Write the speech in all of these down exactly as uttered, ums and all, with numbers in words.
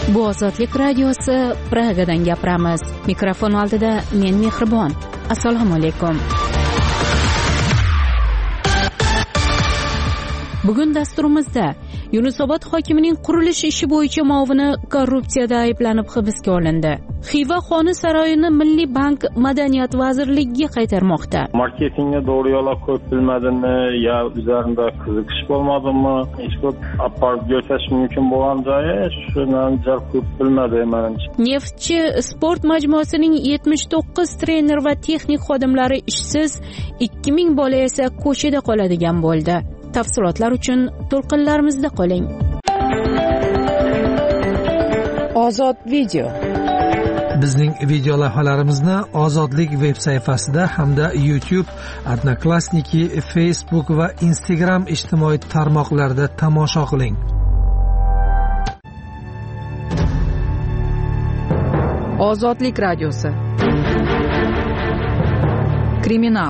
Bu Ozodlik radiosi, Pragadan gapiramiz. Mikrofon oldida men Mehribon. Assalomu alaykum. Bugun dasturimizda Yunusobod hokimining qurilish ishi bo'yicha muovini korrupsiyada ayblanib hibsga olindi. Xiva xoni saroyini Milliy bank Madaniyat vazirligiga qaytarmoqda. Marketingga doğru yo'la ko'p bilmadimi, ya üzerinde qiziqish bo'lmadimi, hech ko'p aparib ko'rsatish mumkin bo'lgan joyi shuni jar ko'p bilmadi menimcha. Neftchi sport majmuasining yetmish to'qqiz trener va texnik xodimlari ishsiz, ikki ming bola esa ko'chada qoladigan bo'ldi. Tafsilotlar uchun to'lqinlarimizda qoling. Ozod video. Bizning video lavhalarimizni Ozodlik veb sayfasida hamda YouTube, Odnoklassniki, Facebook va Instagram ijtimoiy tarmoqlarida tomosha qiling. Ozodlik radiosi. Kriminal.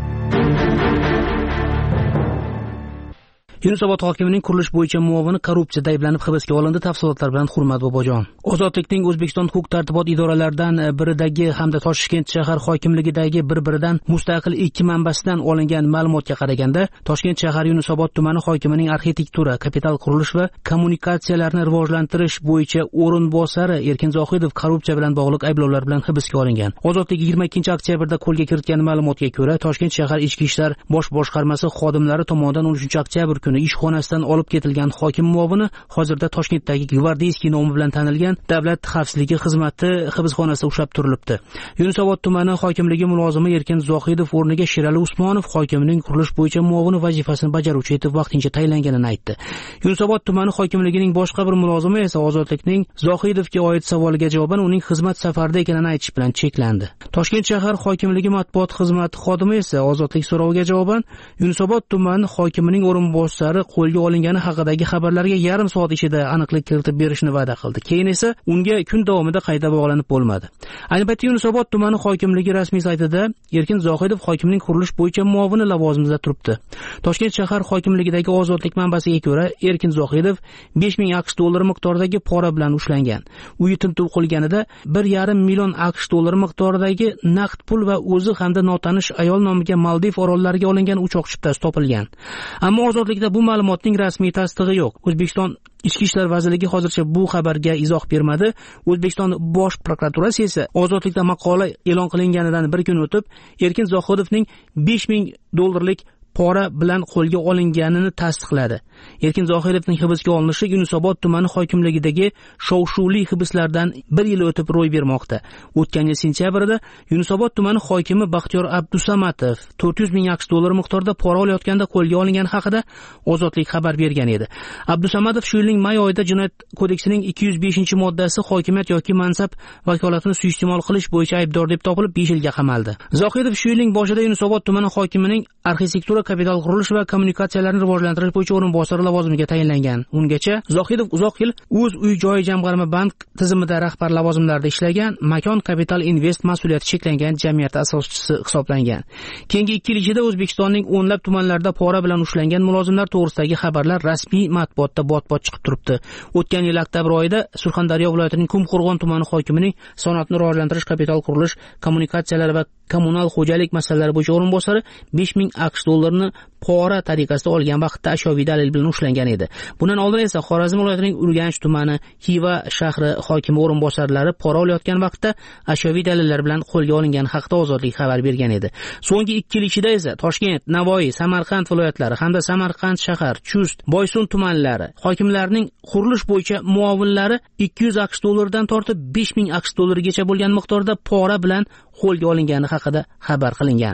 Yunusobod hokimining qurilish bo'yicha muovini korrupsiyada ayblanib hibsga olindi. Tafsilotlar bilan Hurmat Bobojon. Ozodlikning O'zbekiston huquq-tartibot idoralaridan biridagi hamda Toshkent shahar hokimligidagi bir-biridan mustaqil ikki manbasidan olingan ma'lumotga qaraganda, Toshkent shahar Yunusobod tumani hokimining arxitektura, kapital qurilish va kommunikatsiyalarni rivojlantirish bo'yicha o'rinbosari Erkin Zohidov korrupsiya bilan bog'liq ayblovlar bilan hibsga olingan. Ozodlik yigirma ikkinchi oktyabrda qo'lga kiritgan ma'lumotga ko'ra, Toshkent shahar ichki ishlar bosh boshqarmasi xodimlari tomonidan o'n uchinchi oktyabr ish xonasidan olib ketilgan hokim muovini hozirda Toshkentdagi Gvardeyskiy nomi bilan tanilgan Davlat xavfsizligi xizmati hibsxonasida ushlab turilibdi. Yunusobod tumani hokimligi mulozimi Erkin Zohidov o'rniga Sherali Usmonov hokimining qurilish bo'yicha muovini vazifasini bajaruvchi etib vaqtincha tayinlanganini aytdi. Yunusobod tumani hokimligining boshqa bir mulozimi esa Ozodlikning Zohidovga oid savoliga javoban uning xizmat safarida ekanini aytish bilan cheklandi. Toshkent shahar hokimligi matbuot xizmati xodimi esa Ozodlik so'roviga javoban Yunusobod tumani hokimining o'rinbosari qo'lga olingani haqidagi xabarlarga yarim soat ichida aniqlik kiritib berishni va'da qildi. Keyin esa unga kun davomida qayta bog'lanib bo'lmadi. Ayni paytda Yunusobod tumani hokimligi rasmiy saytida Erkin Zohidov hokimning qurilish bo'yicha muovini lavozimida turibdi. Toshkent shahar hokimligidagi Ozodlik manbasiga ko'ra, Erkin Zohidov besh ming aqsh dollari miqdoridagi pora bilan ushlangan. U tintuv qilganida bir yarim million aqsh dollari miqdoridagi naqd pul va o'zi hamda notanish ayol nomiga Maldiv orollariga olingan uchoq chiptasi topilgan. Ammo Ozodlikda bu ma'lumotning rasmiy tasdig'i yo'q. O'zbekiston Ichki ishlar vazirligi hozircha bu xabarga izoh bermadi. O'zbekiston bosh prokuraturasi esa Ozodlikda maqola e'lon qilinganidan bir kun o'tib, Erkin Zohidovning besh ming dollarlik pora bilan qo'lga olinganini tasdiqladi. Erkin Zohidovning hibsga olinishi Yunusobod tumani hokimligidagi shov-shuvli hibslardan bir yil o'tib ro'y bermoqda. O'tgan yil sentyabrda Yunusobod tumani hokimi Baxtiyor Abdusamatov to'rt yuz ming aqsh dollari miqdorida pora olayotganda qo'lga olingani haqida Ozodlik xabar bergan edi. Abdusamatov shu yilning may oyida Jinoyat kodeksining ikki yuz beshinchi moddasi hokimiyat yoki mansab vakolatini suiiste'mol qilish bo'yicha aybdor deb topilib besh yilga qamaldi. Zohidov shu yilning boshida Yunusobod tumani hokimining arxitektura, kapital qurilish va kommunikatsiyalarni rivojlantirish bo'yicha o'rinbosari lavozimiga tayinlangan. Ungacha Zohidov uzoq yil O'z uy joy jamg'arma bank tizimida rahbar lavozimlarida ishlagan, Makon Capital Invest mas'uliyati cheklangan jamiyat asoschisi hisoblangan. Keyingi ikki yil ichida O'zbekistonning o'nlab tumanlarida pora bilan ushlangan mulozimlar to'g'risidagi xabarlar rasmiy matbuotda bot-bot chiqib turibdi. O'tgan yil oktyabr oyida Surxondaryo viloyatining Qumqo'rg'on tumani hokimining sanoatni rivojlantirish, kapital qurilish, kommunikatsiyalar va kommunal xo'jalik masalalari bo'yicha o'rinbosari besh ming aqsh dollarini pora tariqasida olgan vaqtda ashyoviy dalil bilan ushlangan edi. Bundan oldin esa Xorazm viloyatining Urganch tumani, Xiva shahri hokimi o'rinbosarlari pora olayotgan vaqtda ashyoviy dalillar bilan qo'lga olingani haqida Ozodlik xabar bergan edi. So'nggi ikki yil ichida esa Toshkent, Navoiy, Samarqand viloyatlari hamda Samarqand shahar, Chust, Boysun tumanlari hokimlarining qurilish bo'yicha muovinlari ikki yuz aqsh dollaridan tortib besh ming aqsh dollarigacha bo'lgan miqdorda pora bilan qo'lga olingani haqida xabar qilingan.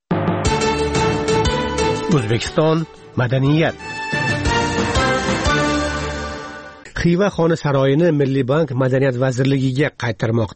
O'zbekiston madaniyat. Xiva xoni saroyini Milliy bank Madaniyat vazirligiga qaytarmoqda.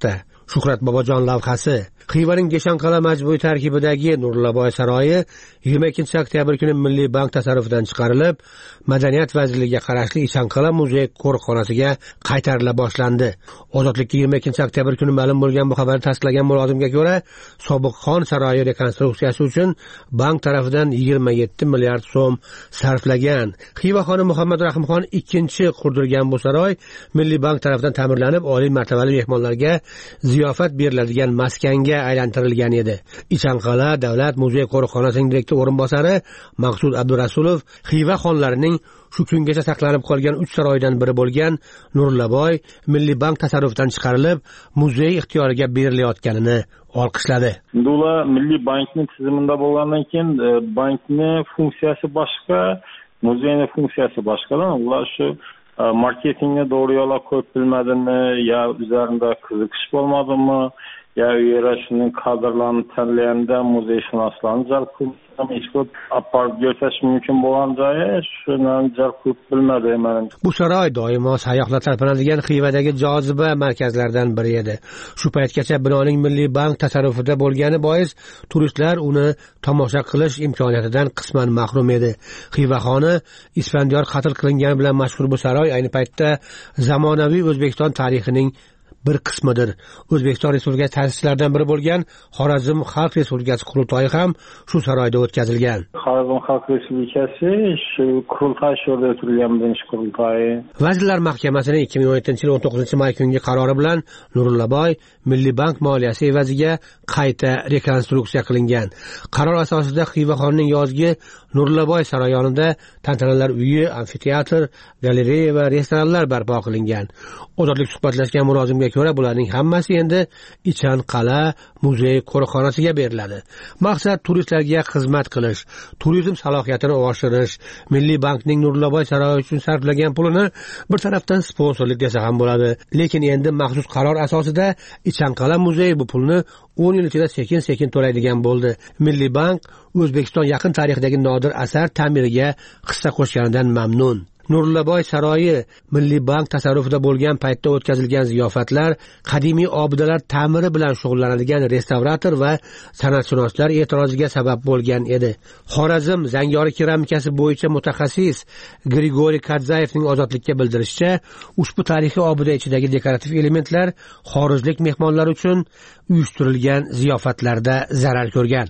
Shuhrat Bobojon lavhasi. Xivaning Geshanqala majmui tarkibidagi Nurillaboy saroyi yigirma ikkinchi oktyabr kuni Milliy bank tasarrufidan chiqarilib, Madaniyat vazirligiga qarashli Ishanqala muzey qo'riqxonasiga qaytarila boshlandi. Ozodlikka yigirma ikkinchi oktyabr kuni ma'lum bo'lgan bu xabarni tasdiqlagan mulozimga ko'ra, sobiq xon saroyi rekonstruksiyasi uchun bank tarafidan yigirma yetti milliard so'm sarflagan. Xiva xoni Muhammad Rahimxon ikkinchi qurdirgan bu saroy Milliy bank tarafidan ta'mirlanib, oliy martabali mehmonlarga ziyofat beriladigan maskanga aylantirilgan edi. Ishanqala davlat muzey qo'riqxonasining direktor o'rinbosari Maqsud Abdurasulov Xiva xonlarining shu kungacha saqlanib qolgan uch saroydan biri bo'lgan Nurillaboy Milliy bank tasarrufidan chiqarilib, muzey ixtiyoriga berilayotganini olqishladi. Ular Milliy bankning tizimida bo'lgandan keyin bankning funksiyasi boshqa, muzeyning funksiyasi boshqadan. Ular shu marketingga to'g'ri yo'lga qo'yib bilmadimi, yo üzerinde qiziqish bo'lmadimi, yo u yerga shuning kadrlarni tanlaganda muzeyshunoslarni jalb qilib ishqilib aparib ko'rsatish mumkin bo'lgan joyi shuni jalb qilib bilmadim. Bu saroy doimo sayyohlar tarpanadigan Xivadagi joziba markazlaridan biri edi. Shu paytgacha binoning Milliy bank tasarrufida bo'lgani bois turistlar uni tomosha qilish imkoniyatidan qisman mahrum edi. Xiva xoni Isfandiyor qatl qilingani bilan mashhur bu saroy ayni paytda zamonaviy O'zbekiston tarixining bir qismidir. O'zbekiston Respublikasi ta'sischilaridan biri bo'lgan Xorazm Xalq Respublikasi qurultoyi ham shu saroyda o'tkazilgan. Xorazm Xalq Respublikasi shu qurultoy sho'rda o'tkazilgan birinchi qurultoyi. Vazirlar Mahkamasining ikki ming o'n yettinchi yil o'n to'qqizinchi may kungi qarori bilan Nurillaboy Milliy bank moliyasi evaziga qayta rekonstruksiya qilingan. Qaror asosida Xiva xonning yozgi Nurillaboy saroyi yonida tantanalar uyi, amfiteatr, galereya va restoranlar barpo qilingan. Ozodlik suhbatlashgan mulozimga ko'ra bularning hammasi endi Ishanqala muzey qo'riqxonasiga beriladi. Maqsad turistlarga xizmat qilish, turizm salohiyatini oshirish. Milliy bankning Nurillaboy saroyi uchun sarflagan pulini bir tarafdan sponsorlik desa ham bo'ladi. Lekin endi maxsus qaror asosida Ishanqala muzeyi bu pulni o'n yil ichida sekin-sekin to'laydigan bo'ldi. Milliy bank O'zbekiston yaqin tarixidagi nodir asar ta'miriga hissa qo'shganidan mamnun. Nurillaboy saroyi Milliy bank tasarrufida bo'lgan paytda o'tkazilgan ziyofatlar, qadimiy obidalar ta'miri bilan shug'ullanadigan restavrator va san'atshunoslar e'tiroziga sabab bo'lgan edi. Xorazm zangori keramikasi bo'yicha mutaxassis Grigoriy Kadzayevning Ozodlikka bildirishicha, ushbu tarixiy obida ichidagi dekorativ elementlar xorijlik mehmonlar uchun uyushtirilgan ziyofatlarda zarar ko'rgan.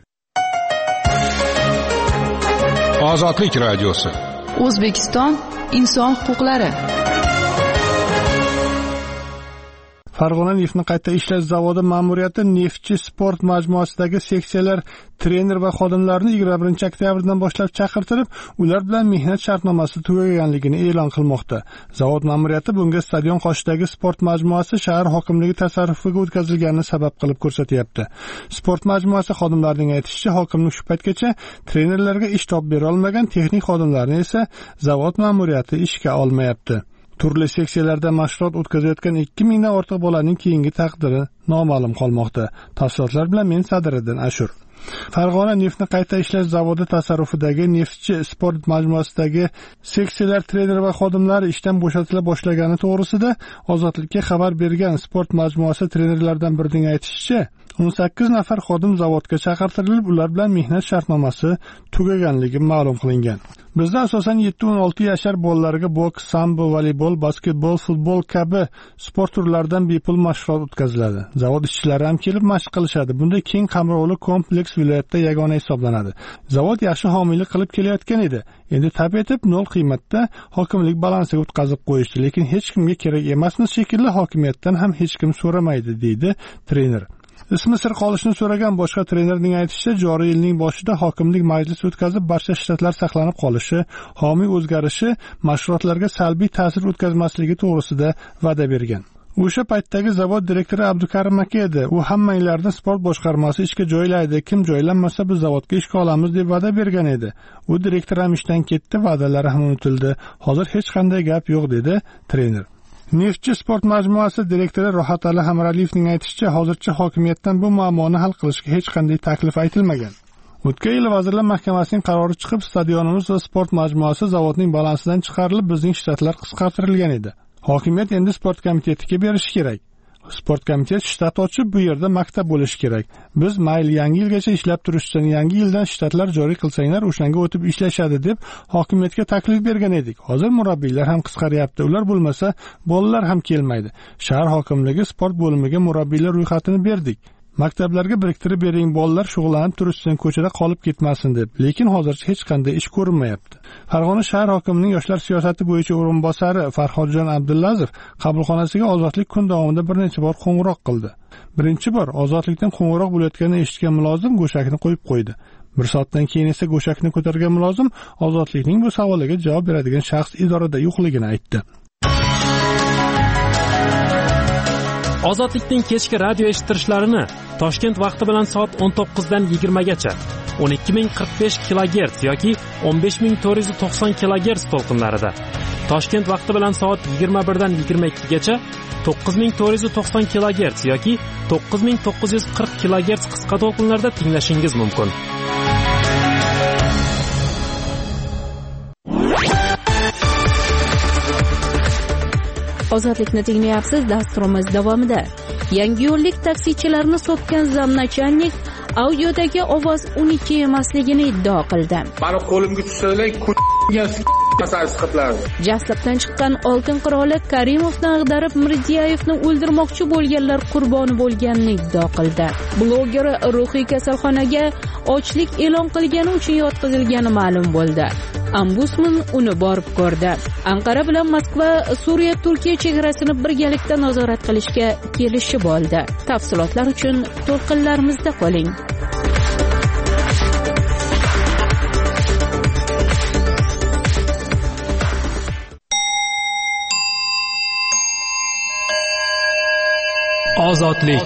Ozodlik radiosi. O'zbekiston inson huquqlari. Farg'ona neftni qayta ishlash zavodi ma'muriyati Neftchi sport majmuasidagi seksiyalar trener va xodimlarni yigirma birinchi oktyabrdan boshlab chaqirtirib, ular bilan mehnat shartnomasi tugaganligini e'lon qilmoqda. Zavod ma'muriyati bunga stadion qoshidagi sport majmuasi shahar hokimligi tasarrufiga o'tkazilganini sabab qilib ko'rsatyapti. Sport majmuasi xodimlarining aytishicha, hokimlik shu paytgacha trenerlarga ish topib bera olmagan, texnik xodimlarni esa zavod ma'muriyati ishga olmayapti. Turli seksiyalarda mashg'ulot o'tkazayotgan ikki mingdan ortiq bolaning keyingi taqdiri noma'lum qolmoqda. Tafsilotlar bilan men Sadiriddin Ashur. Farg'ona neftni qayta ishlash zavodi tasarrufidagi Neftchi sport majmuasidagi seksiyalar treneri va xodimlari ishdan bo'shatila boshlagani to'g'risida Ozodlikka xabar bergan sport majmuasi trenerlaridan birining aytishicha, o'n sakkiz nafar xodim zavodga chaqirtirilib, ular bilan mehnat shartnomasi tugaganligi ma'lum qilingan. Bizda asosan yetti o'n olti yashar bolalarga boks, sambo, voleybol, basketbol, futbol kabi sport turlaridan bepul mashg'ulot o'tkaziladi. Zavod ishchilari ham kelib mashq qilishadi. Bunday keng qamrovli kompleks viloyatda yagona hisoblanadi. Zavod yaxshi homiylik qilib kelayotgan edi. Endi tab etib nol qiymatda hokimlik balansiga o'tkazib qo'yishdi, lekin hech kimga kerak emasmiz shekilli hokimiyatdan ham hech kim so'ramaydi, deydi trener. Ismi sir qolishini so'ragan boshqa trenerning aytishicha, joriy yilning boshida hokimlik majlis o'tkazib, barcha shtatlar saqlanib qolishi, homiy o'zgarishi mashg'ulotlarga salbiy ta'sir o'tkazmasligi to'g'risida va'da bergan. O'sha paytdagi zavod direktori Abdukarim aka edi. U hammanglarni sport boshqarmasi ishga joylaydi, kim joylanmasa biz zavodga ishga olamiz deb va'da bergan edi. U direktor ham ishdan ketdi, va'dalari ham unutildi. Hozir hech qanday gap yo'q, dedi trener. Neftchi sport majmuasi direktori Rohatali Hamraliyevning aytishicha, hozircha hokimiyatdan bu muammoni hal qilishga hech qanday taklif aytilmagan. O'tgan yil Vazirlar Mahkamasining qarori chiqib, stadionimiz va sport majmuasi zavodning balansidan chiqarilib, bizning shtatlar qisqartirilgan edi. Hokimiyat endi sport komitetiga berishi kerak. Sport komiteti shtat ochib, bu yerda maktab bo'lishi kerak. Biz mayli yangi yilgacha ishlab turishsin, yangi yildan shtatlar joriy qilsanglar, o'shanga o'tib ishlashadi deb hokimiyatga taklif bergan edik. Hozir murabbiylar ham qisqaryapti. Ular bo'lmasa, bolalar ham kelmaydi. Shahar hokimligi sport bo'limiga murabbiylar ro'yxatini berdik. Maktablarga biriktirib bering, bolalar shug'ullanib turishsin, ko'chada qolib ketmasin deb. Lekin hozircha hech qanday ish ko'rinmayapti. Farg'ona shahar hokimining yoshlar siyosati bo'yicha o'rinbosari Farhodjon Abdulazov qabulxonasiga ozodlik kun davomida bir necha bor qo'ng'iroq qildi. Birinchi bor ozodlikdan qo'ng'iroq bo'layotganini eshitgan mulozim go'shakni qo'yib qo'ydi. Bir soatdan keyin esa go'shakni ko'targan mulozim ozodlikning bu savoliga javob beradigan shaxs idorada yo'qligini aytdi. Ozodlikning kechki radio eshittirishlarini Toshkent vaqti bilan soat o'n to'qqizdan yigirmagacha o'n ikki ming qirq besh kilogerts yoki o'n besh ming to'rt yuz to'qson kilogerts to'lqinlarida, Toshkent vaqti bilan soat yigirma birdan yigirma ikkigacha to'qqiz ming to'rt yuz to'qson kilogerts yoki to'qqiz ming to'qqiz yuz qirq kilogerts qisqa to'lqinlarda tinglashingiz mumkin. Ozodlikni tinglayapsiz. Dasturimiz davomida Yangiyo'llik taksichilarni sotgan zamnachanlik audiodagi ovoz uniki emasligini iddao qildi. Mani qo'limga tushsanglar, Jaslibdan chiqqan oltin qiroli Karimovni ag'darib Mirdiyevni o'ldirmoqchi bo'lganlar qurboni bo'lganini iddao qildi. Bloger ruhiy kasalxonaga ochlik e'lon qilgani uchun yotqizilgani ma'lum bo'ldi. Ombudsman uni borib ko'rdi. Anqara bilan Moskva Suriya Turkiya chegarasini birgalikda nazorat qilishga kelishib oldi. Tafsilotlar uchun to'lqinlarimizda qoling. Ozodlik.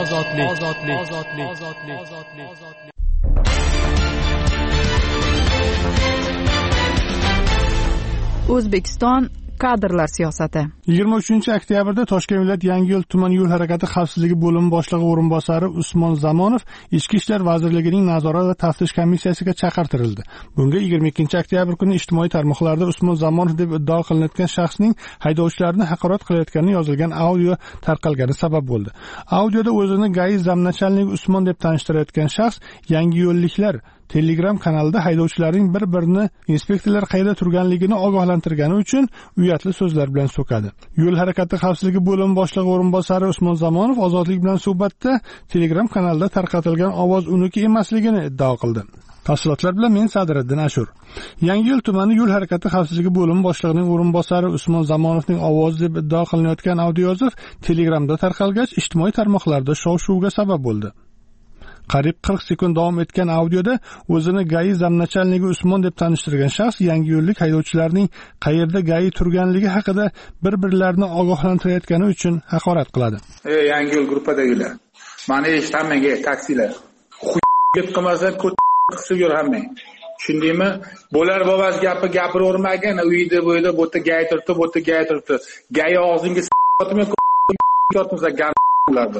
O'zbekiston kadrlar siyosati. yigirma uchinchi oktyabrda Toshkent viloyat Yangiyo'l tuman yo'l harakati xavfsizligi bo'limi boshlig'i o'rinbosari Usmon Zamonov Ichki ishlar vazirligining nazorat va taftish komissiyasiga chaqirtirildi. Bunga yigirma ikkinchi oktyabr kuni ijtimoiy tarmoqlarda Usmon Zamonov deb iddao qilinayotgan shaxsning haydovchilarni haqorat qilayotgani yozilgan audio tarqalgani sabab bo'ldi. Audioda o'zini Gai zamnachalnigi Usmon deb tanishtirayotgan shaxs Yangiyo'lliklar Telegram kanalida haydovchilarning bir-birini inspektorlar qayerda turganligini ogohlantirgani uchun uyatli so'zlar bilan so'kadi. Yo'l harakati xavfsizligi bo'limi boshlig'i o'rinbosari Usmon Zamonov Ozodlik bilan suhbatda Telegram kanalida tarqatilgan ovoz uniki emasligini iddao qildi. Tafsilotlar bilan men Sadriddin Ashur. Yangiyo'l tumani yo'l harakati xavfsizligi bo'limi boshlig'ining o'rinbosari Usmon Zamonovning ovozi deb iddao qilinayotgan audio yozuv Telegramda tarqalgach, ijtimoiy tarmoqlarda shov-shuvga sabab bo'ldi. Qariyb qirq sekund davom etgan audioda o'zini Gai zamnachalnigi Usmon deb tanishtirgan shaxs Yangiyo'llik haydovchilarning qayerda Gai turganligi haqida bir-birlarini ogohlantirayotgani uchun haqorat qiladi. Ey Yangiyo'l gruppadagilar, meni eshitmang, taksilar. Xuyib qilmasa qisib yur hammang. Tushundingmi? Bo'lar bobasi gapi gapiravermagin, uyda bo'yda bo'ta Gai turibdi, bo'ta Gai turibdi. Gai og'zingga sotmay ko'rmasa gamlardi.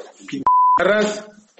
Ras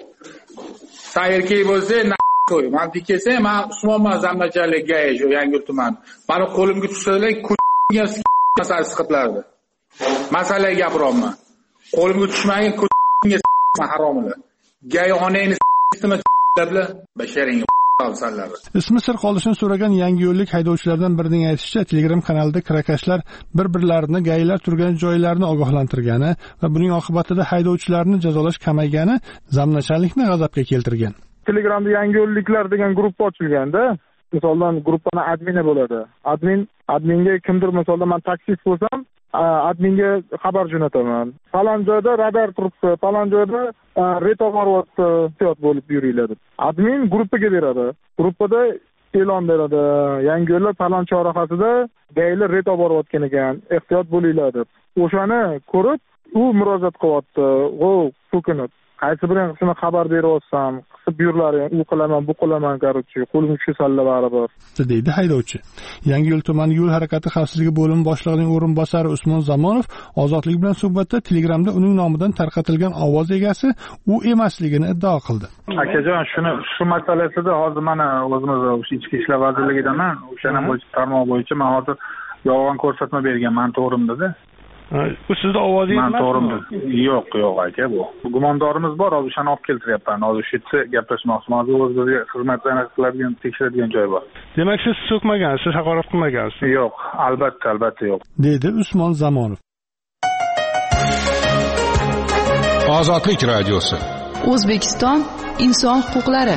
Sayrkey bo'lsa, qo'y. Men dikese, men Usmonman zamnachalligiga shu Yangiyo'l tumani. Meni qo'limga tushsanglar, ko'rgan masala siqitlardi. Masalaga gapiryapman. Qo'limga tushmagan ko'rgan haromlar. Gay onangni istimlar basharing tavsallari. Ismi sir qolishini so'ragan Yangiyo'llik haydovchilardan birining aytishicha, Telegram kanalida kirakashlar bir-birlarini gaylar turgan joylarni ogohlantirgani va buning oqibatida haydovchilarni jazolash kamaygani zamnachallikni g'azabga keltirgan. Telegramda Yangiyo'lliklar degan guruh ochilganda, misoldan guruhning admini bo'ladi. Admin adminga kimdir misoldan men taksist bo'lsam, adminga xabar jo'nataman. Falon joyda radar turibdi, falon joyda reto boryapti, ehtiyot bo'lib yuringlar. Admin gruppaga beradi. Gruppada e'lon beradi. Yangiyo'llar falon chorrahasida gaylar reto boryotgan ekan, ehtiyot bo'linglar deb. O'shani ko'rib, u murojaat qilyapti. O, so'kinib, qaysi birin shuni xabar beryapsam, qisib yurlar, u qilaman, bu qilaman, qarochi, qo'limga tushsalar baribir, deydi haydovchi. Yangiyo'l tumani yo'l harakati xavfsizligi bo'limi boshlig'ining o'rinbosari Usmon Zamonov Ozodlik bilan suhbatda Telegramda uning nomidan tarqatilgan ovoz egasi u emasligini iddao qildi. Akajon, shuni shu masalasida hozir mana o'zimiz Ichki ishlar vazirligidaman, o'shana bo'yicha tarmoq bo'yicha men hozir yolg'on ko'rsatma berganman, to'g'rimda-da. Bu sizni ovozingiz men to'g'rimi? Yo'q, yo'q aka bu. Gumondorimiz bor, hozir o'shani olib keltiryapman. Hozir shu yerda gaplashmoqchiman. Hozir o'zimizga xizmatlarni qiladigan, tekshiradigan joy bor. Demak, siz so'kmagansiz, haqorat qilmagansiz. Yo'q, albatta, albatta yo'q. Dedi Usmon Zamonov. Ozodlik radiosi. O'zbekiston inson huquqlari.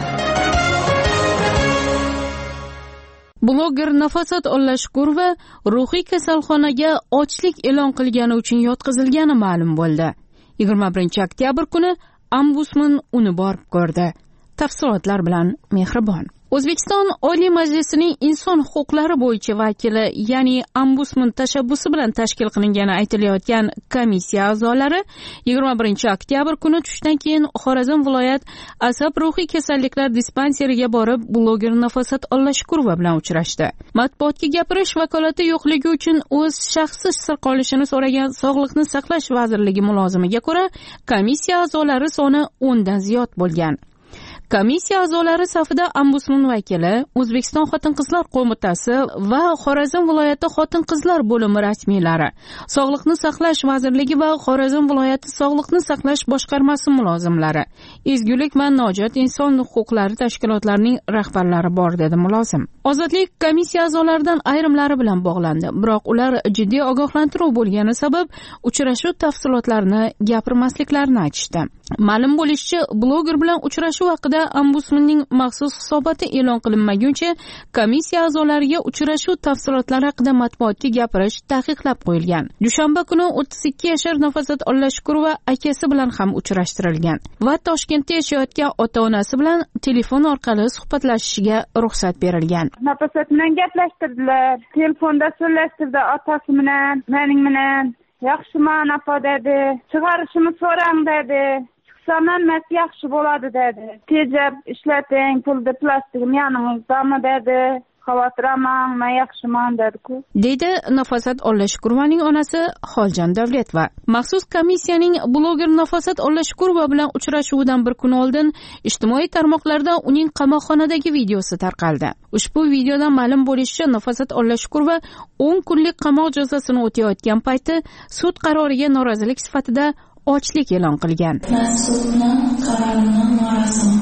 Bloger Nafosat Ollashkurova ruhiy kasalxonaga ochlik e'lon qilgani uchun yotqizilgani ma'lum bo'ldi. yigirma birinchi oktyabr kuni ombudsman uni borib ko'rdi. Tafsilotlar bilan Mehribon. O'zbekiston Oliy Majlisining inson huquqlari bo'yicha vakili, ya'ni ombudsman tashabbusi bilan tashkil qilingani aytilayotgan komissiya a'zolari yigirma birinchi oktyabr kuni tushdan keyin Xorazm viloyat asab ruhiy kasalliklar dispanseriga borib, bloger Nafosat Ollashkurova bilan uchrashdi. Matbuotga gapirish vakolati yo'qligi uchun o'z shaxsi sir qolishini so'ragan Sog'liqni saqlash vazirligi mulozimiga ko'ra, komissiya a'zolari soni o'ndan ziyod bo'lgan. Komissiya a'zolari safida ombudsman vakili, O'zbekiston Xotin-qizlar qo'mitasi va Xorazm viloyati Xotin-qizlar bo'limi rasmiylari, Sog'liqni saqlash vazirligi va Xorazm viloyati Sog'liqni saqlash boshqarmasi mulozimlari, Ezgulik va Nojot inson huquqlari tashkilotlarining rahbarlari bor dedi mulozim. Ozodlik komissiya a'zolaridan ayrimlari bilan bog'landi, biroq ular jiddiy ogohlantiruv bo'lgani sabab uchrashuv tafsilotlarini gapirmasliklarini aytishdi. Ma'lum bo'lishicha, bloger bilan uchrashuv haqida ombudsmanning maxsus hisoboti e'lon qilinmaguncha komissiya a'zolariga uchrashuv tafsilotlari haqida matbuotga gapirish taqiqlab qo'yilgan. Dushanba kuni o'ttiz ikki yashar Nafosat Ollashkurova akasi bilan ham uchrashtirilgan va Toshkentda yashayotgan ota-onasi bilan telefon orqali suhbatlashishiga ruxsat berilgan. Nafosat bilan gaplashtirdilar. Telefonda so'zlashtirdi otasi bilan, mening bilan. Yaxshiman apa dedi. Chiqarishimni so'rang dedi. Sananmas yaxshi bo'ladi dedi. Tejab ishlating, pulni plastigim yaningizda dedi. Xavotiramang, men yaxshiman dedi-ku. Dedi Nafosat Ollashkurovaning onasi Xoljon Davletova. Maxsus komissiyaning bloger Nafosat Ollashkurova bilan uchrashuvidan bir kun oldin ijtimoiy tarmoqlarda uning qamoqxonadagi videosi tarqaldi. Ushbu videodan ma'lum bo'lishicha, Nafosat Ollashkurova o'n kunlik qamoq jazosini o'tayotgan payti sud qaroriga norozilik sifatida ochlik e'lon qilgan. Sudning qarorini noroziman.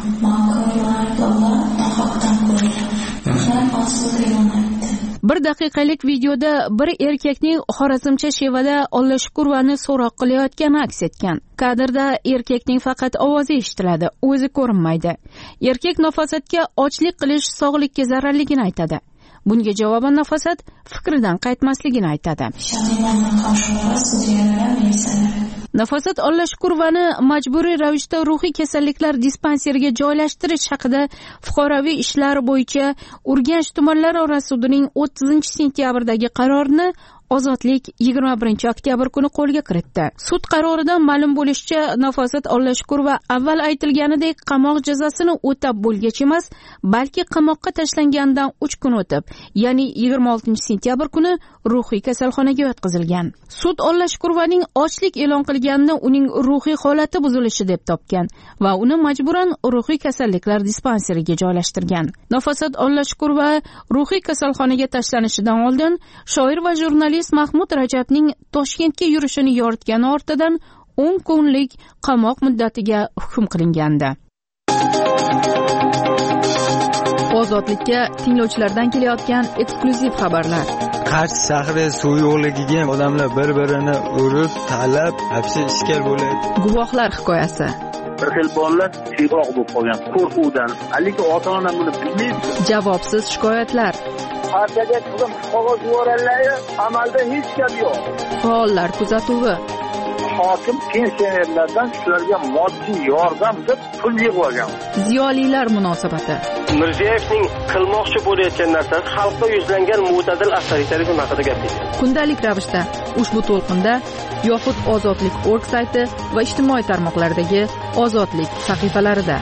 Ma'qullar nohaqdan qo'yildi. Bir daqiqalik videoda bir erkakning xorazmcha shevada Ollashkurovani so'roq qilayotgani aks etgan. Kadrda erkakning faqat ovozi eshitiladi, o'zi ko'rinmaydi. Erkak Nafosatga ochlik qilish sog'likka zararligini aytadi. Bunga javoban Nafosat fikridan qaytmasligini aytadi. Nafosat Ollashkurovani majburiy ravishda ruhiy kasalliklar dispanseriga joylashtirish haqida fuqaroviy ishlar bo'yicha Urganch tumanlararo sudining o'ttizinchi sentyabrdagi qarorini Ozodlik yigirma birinchi oktyabr kuni qo'lga kiritdi. Sud qaroridan ma'lum bo'lishicha, Nafosat Ollashkurova avval aytilganidek qamoq jazosini o'tab bo'lgach emas, balki qamoqqa tashlangandan uch kun o'tib, ya'ni yigirma oltinchi sentyabr kuni ruhiy kasalxonaga yotqizilgan. Sud Ollashkurovaning ochlik e'lon qilganini uning ruhiy holati buzilishi deb topgan va uni majburan ruhiy kasalliklar dispanseriga joylashtirgan. Nafosat Ollashkurova ruhiy kasalxonaga tashlanishidan oldin shoir va jurnalist Mahmud Rajabning Toshkentga yurishini yoritgani ortidan o'n kunlik qamoq muddatiga hukm qilingandi. Ozodlikka tinglovchilardan kelayotgan eksklyuziv xabarlar. Qarshi shahri suv yo'qligiga odamlar bir-birini urib, talab, hapsi ishkal bo'ladi. Guvohlar hikoyasi. Bir xil bolalar tiyroq bo'lib qolgan qo'rquvdan. Lekin ota-ona buni bilmaydi. Javobsiz shikoyatlar. Partiyaga qizim qog'oz yuborganlar, amalda hech gap yo'q. Faollar kuzatuvi. Hokim pensionerlardan shularga moddiy yordam deb pul yig'ib. Ziyolilar munosabati. Mirziyoyevning qilmoqchi bo'layotgan narsasi xalqqa yuzlangan mo'tadil avtoritarizm haqida gapirdi. Kundalik ravishda ushbu to'lqinda yoxud Ozodlik nokta org sayti va ijtimoiy tarmoqlardagi Ozodlik sahifalarida.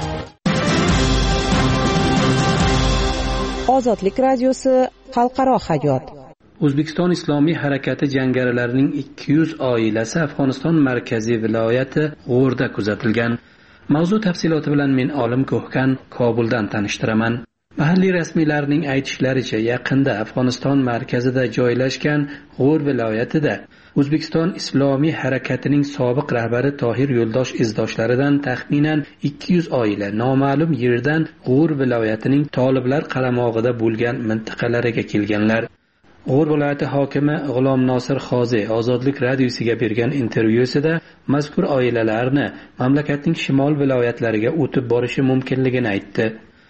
Ozodlik radiosi xalqaro hayot. O'zbekiston Islomiy harakati jangarilarining ikki yuz oilasi Afg'oniston markaziy viloyati G'o'rda kuzatilgan. Mavzu tafsiloti bilan men Olim Ko'hkan Kobuldan tanishtiraman. Mahalliy rasmiylarning aytishlaricha, yaqinda Afg'oniston markazida joylashgan G'or viloyatida O'zbekiston Islomiy harakatining sobiq rahbari Tohir Yo'ldosh izdoshlaridan taxminan ikki yuz oila noma'lum yerdan G'or viloyatining toliblar qaramog'ida bo'lgan mintaqalariga kelganlar. G'or viloyati hokimi G'ulom Nosir Xozi Ozodlik radiosiga bergan intervyusida mazkur oilalarni mamlakatning shimol viloyatlariga o'tib borishi mumkinligini aytdi.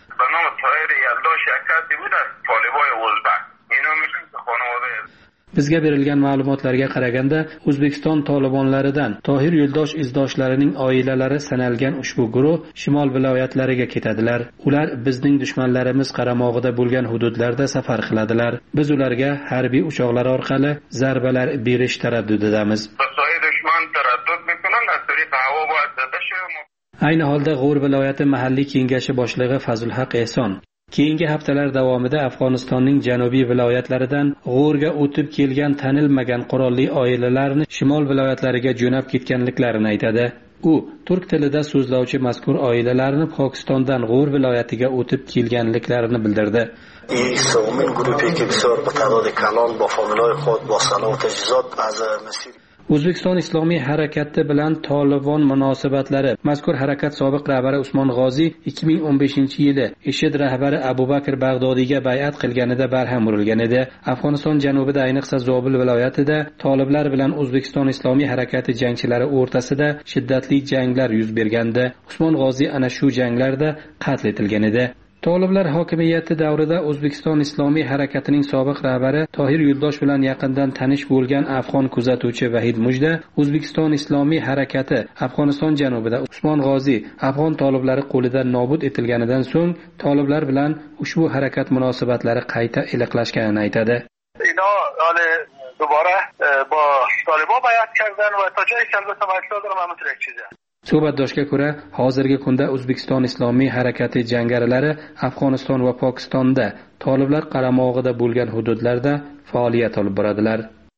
Bizga berilgan ma'lumotlarga qaraganda, O'zbekiston tolibonlaridan Tohir Yo'ldosh izdoshlarining oilalari sanalgan ushbu guruh shimol viloyatlariga ketadilar. Ular bizning dushmanlarimiz qaramog'ida bo'lgan hududlarda safar qiladilar. Biz ularga harbiy uchoqlar orqali zarbalar berish taraddudidamiz. Ayni holda G'or viloyati mahalliy kengashi boshlig'i Fazlhaq Ehson keyingi haftalar davomida Afg'onistonning janubiy viloyatlaridan G'orga o'tib kelgan tanilmagan qurolli oilalarni shimol viloyatlariga jo'nab ketganliklarini aytadi. U turk tilida so'zlovchi mazkur oilalarni Pokistondan G'or viloyatiga o'tib kelganliklarini bildirdi. O'zbekiston Islomiy harakati bilan Tolibon munosabatlari. Mazkur harakat sobiq rahbari Usmon G'ozi ikki ming o'n beshinchi yili IShID rahbari Abu Bakr Bag'dodiyga bay'at qilganida barham urilgan edi. Afg'oniston janubida, ayniqsa Zobil viloyatida toliblar bilan O'zbekiston Islomiy harakati jangchilari o'rtasida shiddatli janglar yuz bergandi. Usmon G'ozi ana shu janglarda qatl etilgan edi. Toliblar hokimiyati davrida O'zbekiston Islomiy harakatining sobiq rahbari Tohir Yo'ldosh bilan yaqindan tanish bo'lgan afg'on kuzatuvchi Vahid Mujda O'zbekiston Islomiy harakati Afg'oniston janubida Usmon G'ozi afg'on toliblari qo'lidan nobud etilganidan so'ng toliblar bilan ushbu harakat munosabatlari qayta iliqlashganini aytadi. دوباره با طالبان بیعت کردن و تا جایی که البته من اطلاع دارم همونطور یک چیزه. Suhbatdoshga ko'ra, hozirgi kunda O'zbekiston Islomiy harakati jangarilari Afg'oniston va Pokistonda toliblar qaramog'ida bo'lgan hududlarda faoliyat olib boradilar.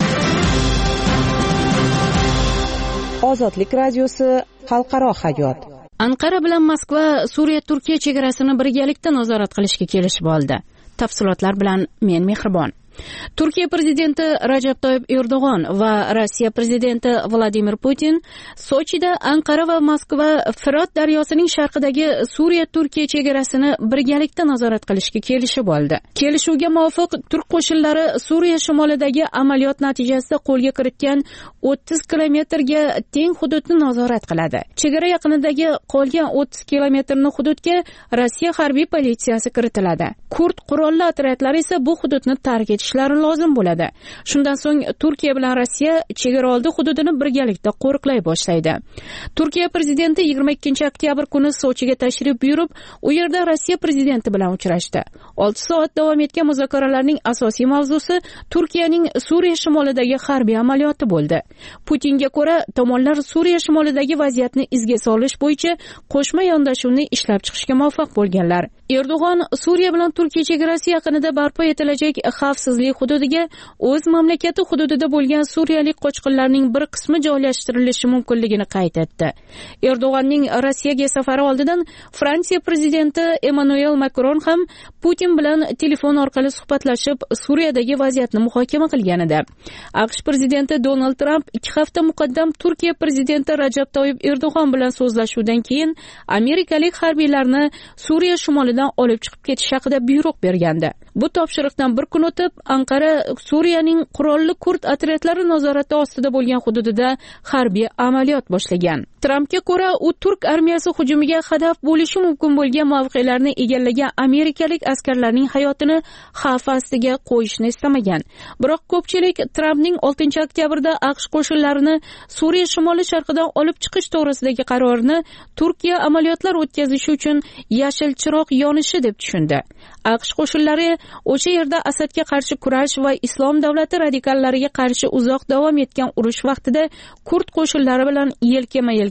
Ozodlik radiosi xalqaro hayot. Anqara bilan Moskva Suriya Turkiya chegarasini birgalikda nazorat qilishga kelishib oldi. Tafsilotlar bilan men Mehribon. Turkiya prezidenti Rajab Toyyib Erdo'g'on va Rossiya prezidenti Vladimir Putin Sochida Anqara va Moskva Firot daryosining sharqidagi Suriya Turkiya chegarasini birgalikda nazorat qilishga kelishib oldi. Kelishuvga muvofiq turk qo'shinlari Suriya shimolidagi amaliyot natijasida qo'lga kiritgan o'ttiz kilometrga teng hududni nazorat qiladi. Chegara yaqinidagi qolgan o'ttiz kilometrni hududga Rossiya harbiy politsiyasi kiritiladi. Kurd qurolli otryadlari esa bu hududni tark etishlari lozim bo'ladi. Shundan so'ng Turkiya bilan Rossiya chegaraoldi hududini birgalikda qo'riqlay boshlaydi. Turkiya prezidenti yigirma ikkinchi oktyabr kuni Sochiga tashrif buyurib, u yerda Rossiya prezidenti bilan uchrashdi. olti soat davom etgan muzokaralarning asosiy mavzusi Turkiyaning Suriya shimolidagi harbiy amaliyoti bo'ldi. Putinga ko'ra, tomonlar Suriya shimolidagi vaziyatni izga solish bo'yicha qo'shma yondashuvni ishlab chiqishga muvaffaq bo'lganlar. Erdo'g'on Suriya bilan Turkiya chegarasi yaqinida barpo etilajak xavfsizlik hududiga o'z mamlakati hududida bo'lgan suriyalik qochqinlarning bir qismi joylashtirilishi mumkinligini qayd etdi. Erdo'g'onning Rossiyaga safari oldidan Fransiya prezidenti Emmanuel Macron ham Putin bilan telefon orqali suhbatlashib, Suriyadagi vaziyatni muhokama qilgan edi. AQSh prezidenti Donald Trump ikki hafta muqaddam Turkiya prezidenti Rajab Toyyib Erdo'g'on bilan so'zlashuvdan keyin amerikalik harbiylarni Suriya shimolidan olib chiqib ketish haqida buyruq bergandi. Bu topshiriqdan bir kun o'tib, Anqara Suriyaning qurolli kurd otryadlari nazorati ostida bo'lgan hududida harbiy amaliyot boshlagan. Trampga ko'ra, u turk armiyasi hujumiga hadaf bo'lishi mumkin bo'lgan mavqelarni egallagan amerikalik askarlarning hayotini xavf ostiga qo'yishni istamagan. Biroq ko'pchilik Trampning oltinchi oktyabrda AQSh qo'shinlarini Suriya shimoli sharqidan olib chiqish to'g'risidagi qarorini Turkiya amaliyotlar o'tkazishi uchun yashil chiroq yonishi deb tushundi. AQSh qo'shinlari o'sha yerda Asadga qarshi kurash va Islom davlati radikallariga qarshi uzoq davom etgan urush vaqtida kurd qo'shinlari bilan yelkama-yelka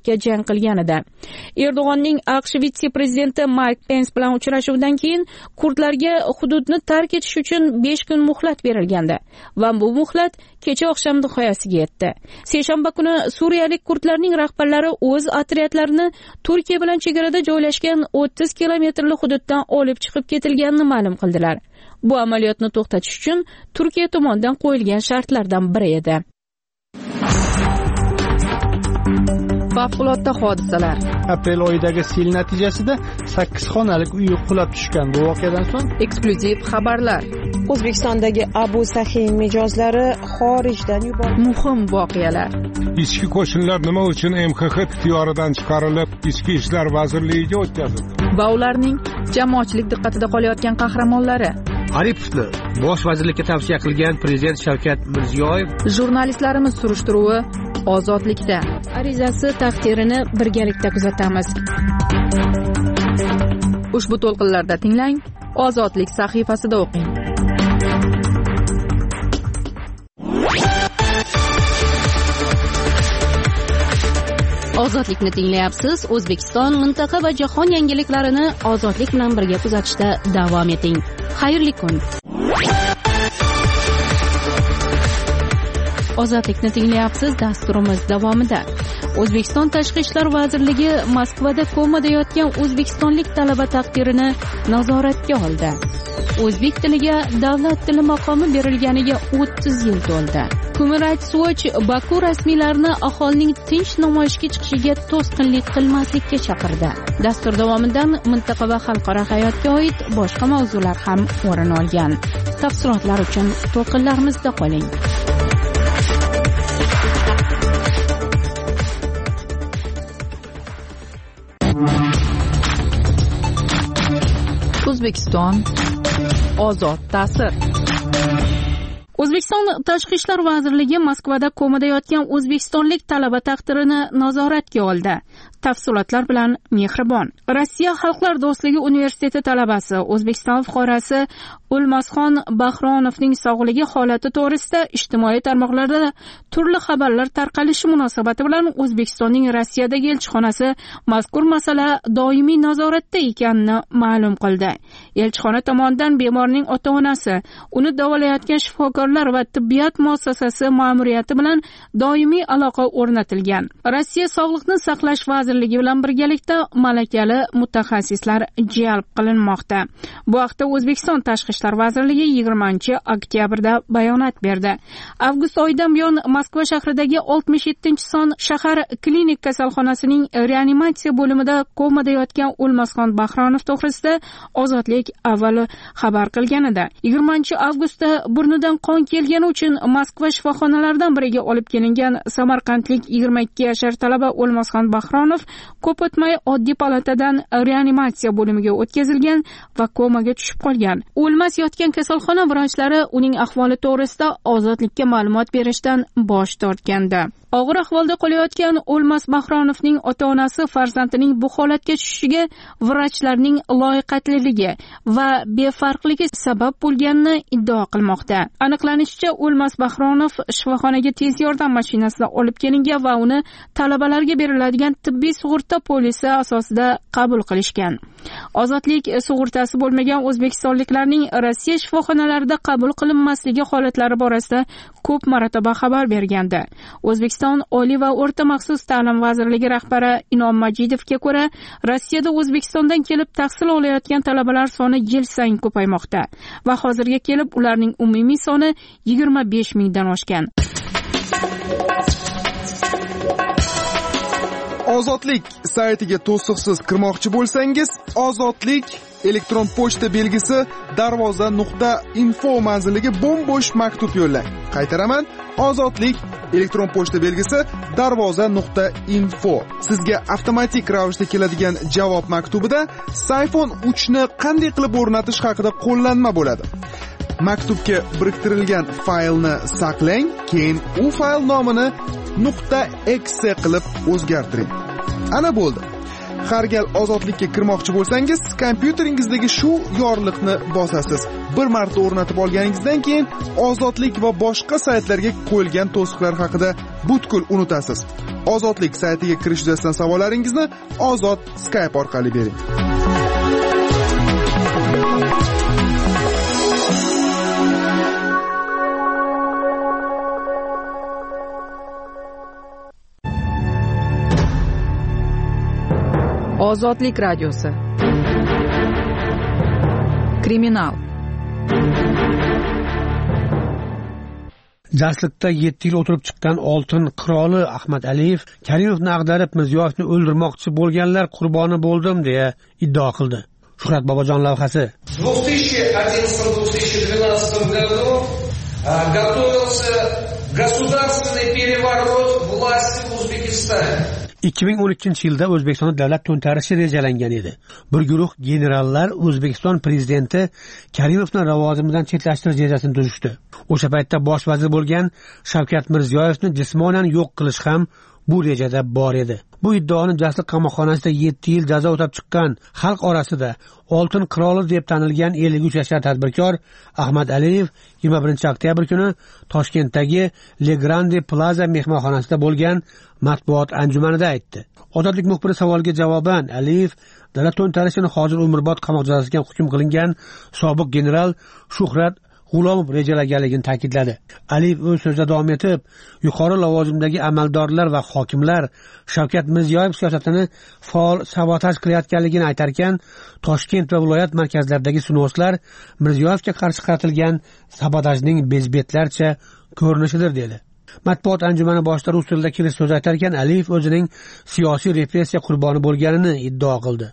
yorka jang qilgan edi. Erdo'g'onning AQSh vitse-prezidenti Mayk Pens bilan uchrashuvidan keyin kurdlarga hududni tark etish uchun besh kun muhlat berilgandi va bu muhlat kecha oqshom nihoyasiga yetdi. Seshanba kuni suriyalik kurdlarning rahbarlari o'z otryadlarini Turkiya bilan chegarada joylashgan o'ttiz kilometrli hududdan olib chiqib ketilganini ma'lum qildilar. Bu amaliyotni to'xtatish uchun Turkiya tomonidan qo'yilgan shartlardan biri edi. Favqulodda hodisalar. Aprel oyidagi sel natijasida sakkiz xonalik uy qulab tushgan. Bu voqeadan so'ng eksklyuziv xabarlar. O'zbekistondagi Abu Sahin mijozlari xorijdan yuborildi. Muhim voqealar. Ichki qo'shinlar nima uchun M X X ixtiyoridan chiqarilib, Ichki ishlar vazirligiga o'tkazildi? Va ularning jamoatchilik diqqatida qolayotgan qahramonlari. Aripovni bosh vazirlikka tavsiya qilgan prezident Shavkat Mirziyoyev. Jurnalistlarimiz surishtiruvi ozodlikda. Arizasi taqdirini birgalikda kuzatamiz. Ushbu to'lqinlarda tinglang, Ozodlik sahifasida o'qing. Ozodlikni tinglayapsiz. O'zbekiston, mintaqa va jahon yangiliklarini ozodlik bilan birga kuzatishda davom eting. Xayrli kun. Ozodlikni tinglayapsiz. Dasturimiz davomida O'zbekiston Tashqi ishlar vazirligi Moskvada komada yotgan o'zbekistonlik talaba taqdirini nazoratga oldi. O'zbek tiliga davlat tili maqomi berilganiga o'ttiz yil to'ldi. Human Rights Watch Baku rasmiylarini aholining tinch namoyishga chiqishiga to'sqinlik qilmaslikka chaqirdi. Dastur davomidan mintaqa va xalqaro hayotga oid boshqa mavzular ham o'rin olgan. Tafsilotlar uchun to'lqinlarimizda qoling. O'zbekiston ozod ta'sir. O'zbekiston Tashqi ishlar vazirligi Moskvada komada yotgan o'zbekistonlik talaba taqdirini nazoratga oldi. Tafsilotlar bilan Mehribon. Rossiya Xalqlar do'stligi universiteti talabasi O'zbekiston fuqarosi O'lmasxon Bahronovning sog'ligi holati to'g'risida ijtimoiy tarmoqlarda turli xabarlar tarqalishi munosabati bilan O'zbekistonning Rossiyadagi elchixonasi mazkur masala doimiy nazoratda ekanini ma'lum qildi. Elchixona tomonidan bemorning ota-onasi, uni davolayotgan shifokorlar va tibbiyot muassasasi ma'muriyati bilan doimiy aloqa o'rnatilgan. Rossiya Sog'liqni saqlash vazirligi bilan birgalikda malakali mutaxassislar jalb qilinmoqda. Bu haqda O'zbekiston Tashqi ishlar vazirligi yigirmanchi oktyabrda bayonot berdi. Avgust oyidan buyon Moskva shahridagi oltmish yettinchi son shahar klinik kasalxonasining reanimatsiya bo'limida komada yotgan O'lmasxon Bahronov to'g'risida Ozodlik avvalo xabar qilgan edi. yigirmanchi avgustda burnidan qon kelgani uchun Moskva shifoxonalaridan biriga olib kelingan samarqandlik yigirma ikki yashar talaba O'lmasxon Bahronov ko'p o'tmay oddiy palatadan reanimatsiya bo'limiga o'tkazilgan va komaga tushib qolgan. O'lmas yotgan kasalxona vrachlari uning ahvoli to'g'risida Ozodlikka ma'lumot berishdan bosh tortgandi. Og'ir ahvolda qolayotgan O'lmas Bahronovning ota-onasi farzandining bu holatga tushishiga vrachlarning loyiqatliligi va befarqligi sabab bo'lganini iddao qilmoqda. Aniqlanishicha, O'lmas Bahronov shifoxonaga tez yordam mashinasida olib kelingan va uni talabalarga beriladigan tibbiy sug'urta polisi asosida qabul qilishgan. Ozodlik sug'urtasi bo'lmagan o'zbekistonliklarning Rossiya shifoxonalarida qabul qilinmasligi holatlari borasida ko'p marotaba xabar bergandi. O'zbekiston Oliy va o'rta maxsus ta'lim vazirligi rahbari Inom Majidovga ko'ra, Rossiyada O'zbekistondan kelib tahsil olayotgan talabalar soni yil sayin ko'paymoqda va hozirga kelib ularning umumiy soni yigirma besh mingdan oshgan. Ozodlik saytiga to'siqsiz kirmoqchi bo'lsangiz, Ozodlik elektron pochta belgisi darvoza nuqta info manziliga bo'm-bo'sh maktub yo'llang. Qaytaraman, Ozodlik elektron pochta belgisi darvoza nuqta info. Sizga avtomatik ravishda keladigan javob maktubida iPhone uch ni qanday qilib o'rnatish haqida qo'llanma bo'ladi. Maktubga biriktirilgan faylni saqlang, keyin u fayl nomini .exe qilib o'zgartiring. Ana bo'ldi. har gal ozodlikka kirmoqchi bo'lsangiz, kompyuteringizdagi shu yorliqni bosasiz. Bir marta o'rnatib olganingizdan keyin ozodlik va boshqa saytlarga qo'yilgan to'siqlar haqida butkul unutasiz. Ozodlik saytiga kirish yuzasidan savollaringizni Ozod Skype orqali bering. Ozodlik radiosi. Kriminal. Jaslikda yetti yil o'tirib chiqqan oltin qiroli Ahmad Aliyev Karimovni ag'darib Mirziyoyevni o'ldirmoqchi bo'lganlar qurboni bo'ldim deya iddio qildi. Shuhrat Bobojon lavhasi. В две тысячи одиннадцатом — две тысячи двенадцатом году готовился государственный переворот власти в Узбекистане. ikki ming o'n ikkinchi yilda O'zbekistonda davlat to'ntarishi rejalangan edi. Bir guruh generallar O'zbekiston prezidenti Karimovni lavozimidan chetlashtirish rejasini tuzishdi. O'sha paytda bosh vazir bo'lgan Shavkat Mirziyoyevni jismonan yo'q qilish ham bu rejada bor edi. Bu iddaoni Jasliq qamoqxonasida yetti yil jazo o'tab chiqqan, xalq orasida oltin qiroli deb tanilgan ellik uch yashar tadbirkor Ahmad Aliyev yigirma birinchi oktyabr kuni Toshkentdagi Le Grande Plaza mehmonxonasida bo'lgan matbuot anjumanida aytdi. Ozodlik muxbiri savoliga javoban Aliyev davlat to'ntarishini hozir umrbod qamoq jazosiga hukm qilingan sobiq general Shuhrat G'ulomov rejalaganligini ta'kidladi. Aliyev o'z so'zida davom etib, yuqori lavozimdagi amaldorlar va hokimlar Shavkat Mirziyoyev siyosatini faol sabotaj qilayotganligini aytarkan, Toshkent va viloyat markazlaridagi sunoslar Mirziyoyevga qarshi qaratilgan sabotajning bezbetlarcha ko'rinishidir dedi. Matbuot anjumani boshida rus tilida kirish so'z aytarkan, Aliyev o'zining siyosiy repressiya qurboni bo'lganini iddao qildi.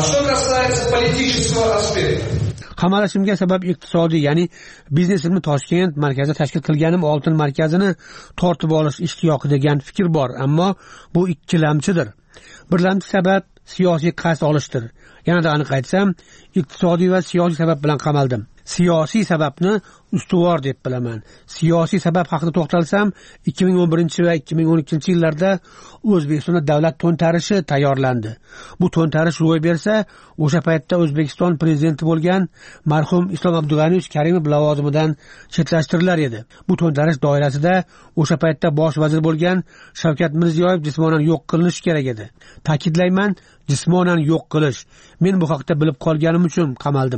Qamalishimga sabab iqtisodiy, ya'ni biznesimni Toshkent markazida tashkil qilganim oltin markazini tortib olish ishtiyoqi degan fikr bor, ammo bu ikkilamchidir. Birlamchi sabab siyosiy qasd olishdir. Yanada aniq aytsam, iqtisodiy va siyosiy sabab bilan qamaldim. Siyosiy sababni ustuvor deb bilaman. Siyosiy sabab haqida to'xtalsam, ikki ming o'n birinchi va ikki ming o'n ikkinchi yillarda O'zbekistonda davlat to'ntarishi tayyorlandi. Bu to'ntarish ro'y bersa, o'sha paytda O'zbekiston prezidenti bo'lgan marhum Islom Abdug'aniyevich Karimov lavozimidan chetlashtirilgan edi. Bu to'ntarish doirasida o'sha paytda bosh vazir bo'lgan Shavkat Mirziyoyev jismonan yo'q qilinishi kerak edi. Ta'kidlayman, jismonan yo'q qilish. Men bu haqda bilib qolganim uchun qamaldim.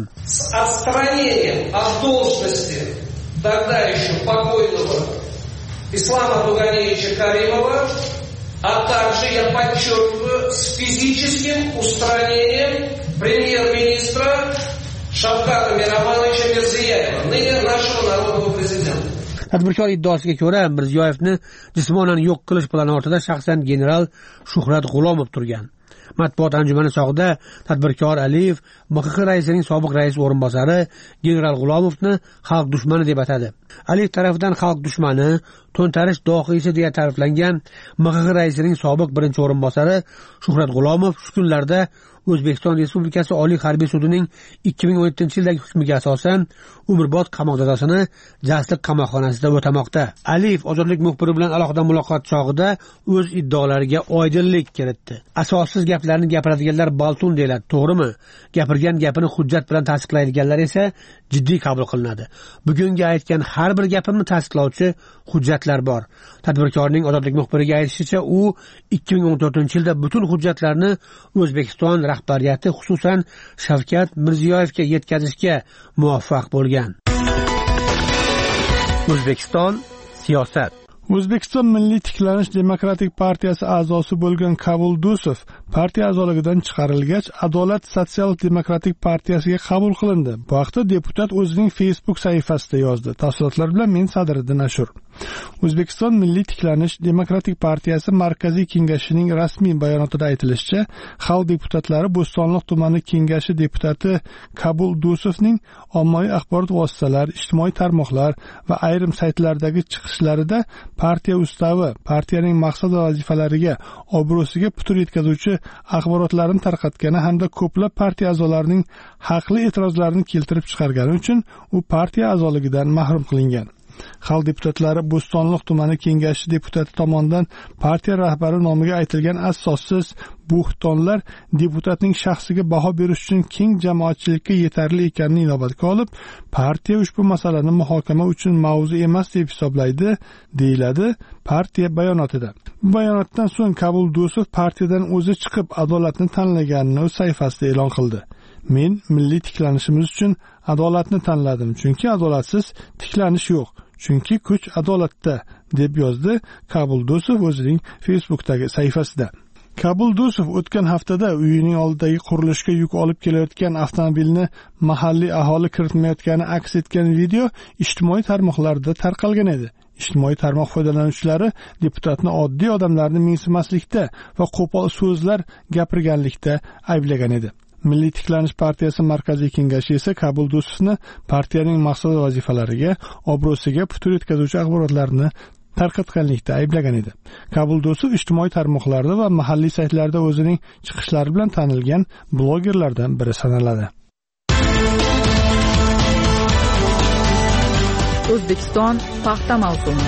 От должности тогда еще покойного Ислама Абдуганиевича Каримова, а также, я подчеркиваю, с физическим устранением премьер-министра Шавката Миромоновича Мирзияева, ныне нашего народного президента. Tadbirkor iddaosiga ko'ra, Mirziyoyevni jismonan yo'q qilish plani ortida shaxsan general Shuhrat G'ulomov turgan. Matbuot anjumani chog'ida tadbirkor Aliyev M X X raisining sobiq rais o'rinbosari general G'ulomovni xalq dushmani deb atadi. Aliyev tarafidan xalq dushmani, to'ntarish dohiysi deya ta'riflangan M X X raisining sobiq birinchi o'rinbosari Shuhrat G'ulomov shu kunlarda O'zbekiston Respublikasi Oliy harbiy sudining ikki ming o'n yettinchi yildagi hukmiga asosan umrbod qamoq jazosini Jasliq qamoqxonasida o'tamoqda. Aliyev ozodlik muxbiri bilan alohida muloqot chog'ida o'z iddaolariga oydinlik kiritdi. Asossiz gaplarni gapiradiganlar baltun deyiladi, to'g'rimi? Gapirgan gapini hujjat bilan tasdiqlaydiganlar esa jiddiy qabul qilinadi. Bugungi aytgan har bir gapimni tasdiqlovchi hujjatlar bor. Tadbirkorning ozodlik muxbiriga aytishicha, u ikki ming o'n to'rtinchi yilda butun hujjatlarni O'zbekiston rahbariyati, xususan Shavkat Mirziyoyevga yetkazishga muvaffaq bo'lgan. O'zbekiston siyosat. O'zbekiston Milliy tiklanish demokratik partiyasi a'zosi bo'lgan Kabul Dusov partiya a'zoligidan chiqarilgach, Adolat sotsial demokratik partiyasiga qabul qilindi. Bu haqda deputat o'zining Facebook sahifasida yozdi. Tafsilotlar bilan men Sadriddin Ashur. O'zbekiston Milliy tiklanish demokratik partiyasi markaziy kengashining rasmiy bayonotida aytilishicha, xalq deputatlari Bo'stonliq tumani kengashi deputati Kabul Dusovning ommaviy axborot vositalari, ijtimoiy tarmoqlar va ayrim saytlardagi chiqishlarida partiya ustavi, partiyaning maqsad va vazifalariga, obro'siga putur yetkazuvchi axborotlarni tarqatgani hamda ko'plab partiya a'zolarining haqli e'tirozlarini keltirib chiqargani uchun u partiya a'zoligidan mahrum qilingan. Xalq deputatlari Bo'stonliq tumani kengashi deputati tomonidan partiya rahbari nomiga aytilgan asossiz buxtonlar deputatning shaxsiga baho berish uchun keng jamoatchilikka yetarli ekanini inobatga olib, partiya ushbu masalani muhokama uchun mavzu emas deb hisoblaydi, deyiladi partiya bayonotida. Bu bayonotdan so'ng Kabul Do'stov partiyadan o'zi chiqib adolatni tanlaganini o'z sayfasida e'lon qildi. Men milliy tiklanishimiz uchun adolatni tanladim, chunki adolatsiz tiklanish yo'q. Chunki kuch adolatda, deb yozdi Kabul Do'stov o'zining Facebook'dagi sayfasida. Kabul Do'stov o'tgan haftada uyining oldidagi qurilishga yuk olib kelayotgan avtomobilni mahalliy aholi kiritmayotgani aks etgan video ijtimoiy tarmoqlarda tarqalgan edi. Ijtimoiy tarmoq foydalanuvchilari deputatni oddiy odamlarni mensimaslikda va qo'pol so'zlar gapirganlikda ayblagan edi. Milliy tiklanish partiyasi markaziy kengashi esa Kabul Do'stovni partiyaning maqsad va vazifalariga, obro'siga putur yetkazuvchi axborotlarni tarqatganlikda ayblagan edi. Kabul Do'stov ijtimoiy tarmoqlarda va mahalliy saytlarda o'zining chiqishlari bilan tanilgan blogerlardan biri sanaladi. O'zbekiston paxta mavsumi.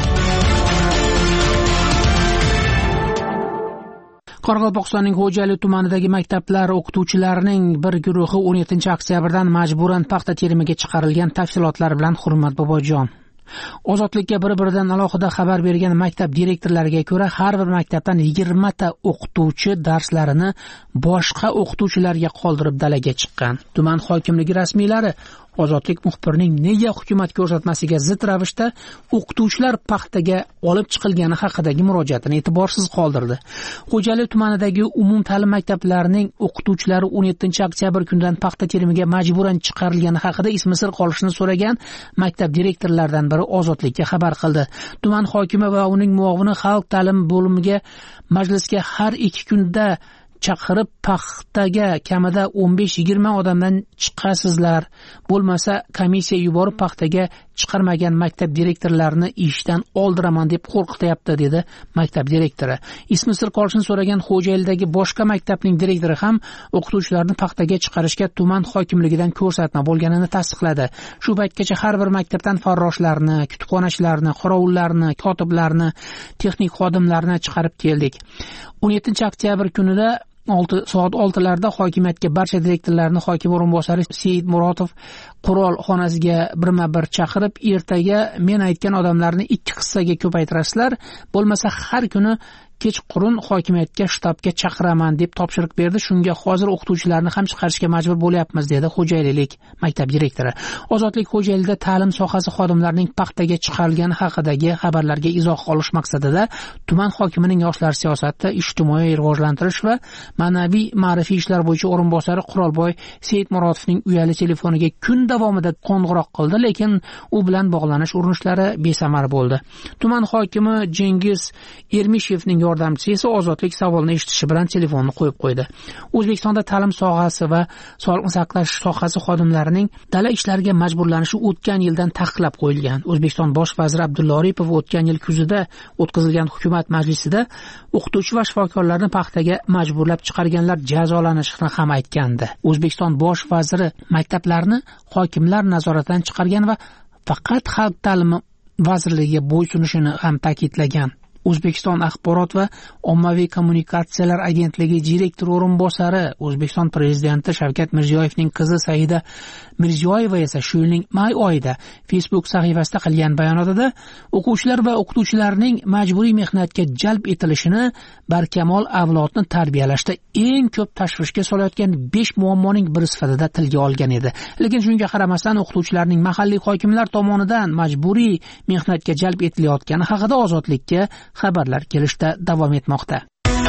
Qoraqalpog'istonning Xo'jayli tumanidagi maktablar o'qituvchilarining bir guruhi o'n yettinchi oktyabrdan majburan paxta terimiga chiqarilgan tafsilotlar bilan Hurmat Bobojon. Ozodlikka bir-biridan alohida xabar bergan maktab direktorlariga ko'ra, har bir maktabdan yigirma ta o'qituvchi darslarini boshqa o'qituvchilarga qoldirib dalaga chiqqan. Tuman hokimligi rasmiylari Ozodlik muxbirining nega hukumat ko'rsatmasiga zid ravishda o'qituvchilar paxtaga olib chiqilgani haqidagi murojaatini e'tiborsiz qoldirdi. Xo'jayli tumanidagi umum ta'lim maktablarining o'qituvchilari o'n yettinchi oktyabr kunidan paxta terimiga majburan chiqarilgani haqida ismi sir qolishini so'ragan maktab direktorlaridan biri Ozodlikka xabar qildi. Tuman hokimi va uning muovini xalq ta'lim bo'limiga majlisga har ikki kunda chaqirib paxtaga kamida o'n besh yigirma odamdan chiqasizlar, bo'lmasa komissiya yuborib paxtaga chiqarmagan maktab direktorlarini ishdan oldiraman deb qo'rqityapti, dedi maktab direktori. Ismi sir qolishini so'ragan Xo'jaylidagi boshqa maktabning direktori ham o'qituvchilarni paxtaga chiqarishga tuman hokimligidan ko'rsatma bo'lganini tasdiqladi. Shu paytgacha har bir maktabdan farroshlarni, kutubxonachilarni, qorovullarni, kotiblarni, texnik xodimlarni chiqarib keldik. o'n yettinchi oktyabr kunida olti soat oltilarda hokimiyatga barcha direktorlarni hokim o'rinbosari Seyid Murodov qurol xonasiga birma-bir chaqirib, ertaga men aytgan odamlarni ikki hissaga ko'paytirasizlar, bo'lmasa har kuni kechqurun hokimiyatga shtabga chaqiraman deb topshiriq berdi. Shunga hozir o'qituvchilarni ham chiqarishga majbur bo'lyapmiz, dedi Xo'jaylilik maktab direktori. Ozodlik Xo'jaylida ta'lim sohasi xodimlarining paxtaga chiqarilgani haqidagi xabarlarga izoh olish maqsadida tuman hokimining yoshlar siyosati, ijtimoiy rivojlantirish va ma'naviy ma'rifiy ishlar bo'yicha o'rinbosari Qurolboy Seyitmurodovning uyali telefoniga kun davomida qo'ng'iroq qildi, lekin u bilan bog'lanish urinishlari besamar bo'ldi. Tuman hokimi Jengiz Ermishevning yordamchisi esa Ozodlik savolni eshitishi bilan telefonni qo'yib qo'ydi. O'zbekistonda ta'lim sohasi va sog'liqni saqlash sohasi xodimlarining dala ishlariga majburlanishi o'tgan yildan taqiqlab qo'yilgan. O'zbekiston bosh vaziri Abdulla Aripov o'tgan yil kuzida o'tkazilgan hukumat majlisida o'qituvchi va shifokorlarni paxtaga majburlab chiqarganlar jazolanishini ham aytgandi. O'zbekiston bosh vaziri maktablarni hokimlar nazoratidan chiqargan va faqat xalq ta'limi vazirligiga bo'ysunishini ham ta'kidlagan. O'zbekiston axborot va ommaviy kommunikatsiyalar agentligi direktor o'rinbosari, O'zbekiston prezidenti Shavkat Mirziyoyevning qizi Saida Mirziyoyeva esa shu yilning may oyida Facebook sahifasida qilgan bayonotida o'quvchilar va o'qituvchilarning majburiy mehnatga jalb etilishini barkamol avlodni tarbiyalashda eng ko'p tashvishga solayotgan besh muammoning biri sifatida tilga olgan edi. Lekin shunga qaramasdan o'qituvchilarning mahalliy hokimlar tomonidan majburiy mehnatga jalb etilayotgani haqida Ozodlikka xabarlar kelishda davom etmoqda.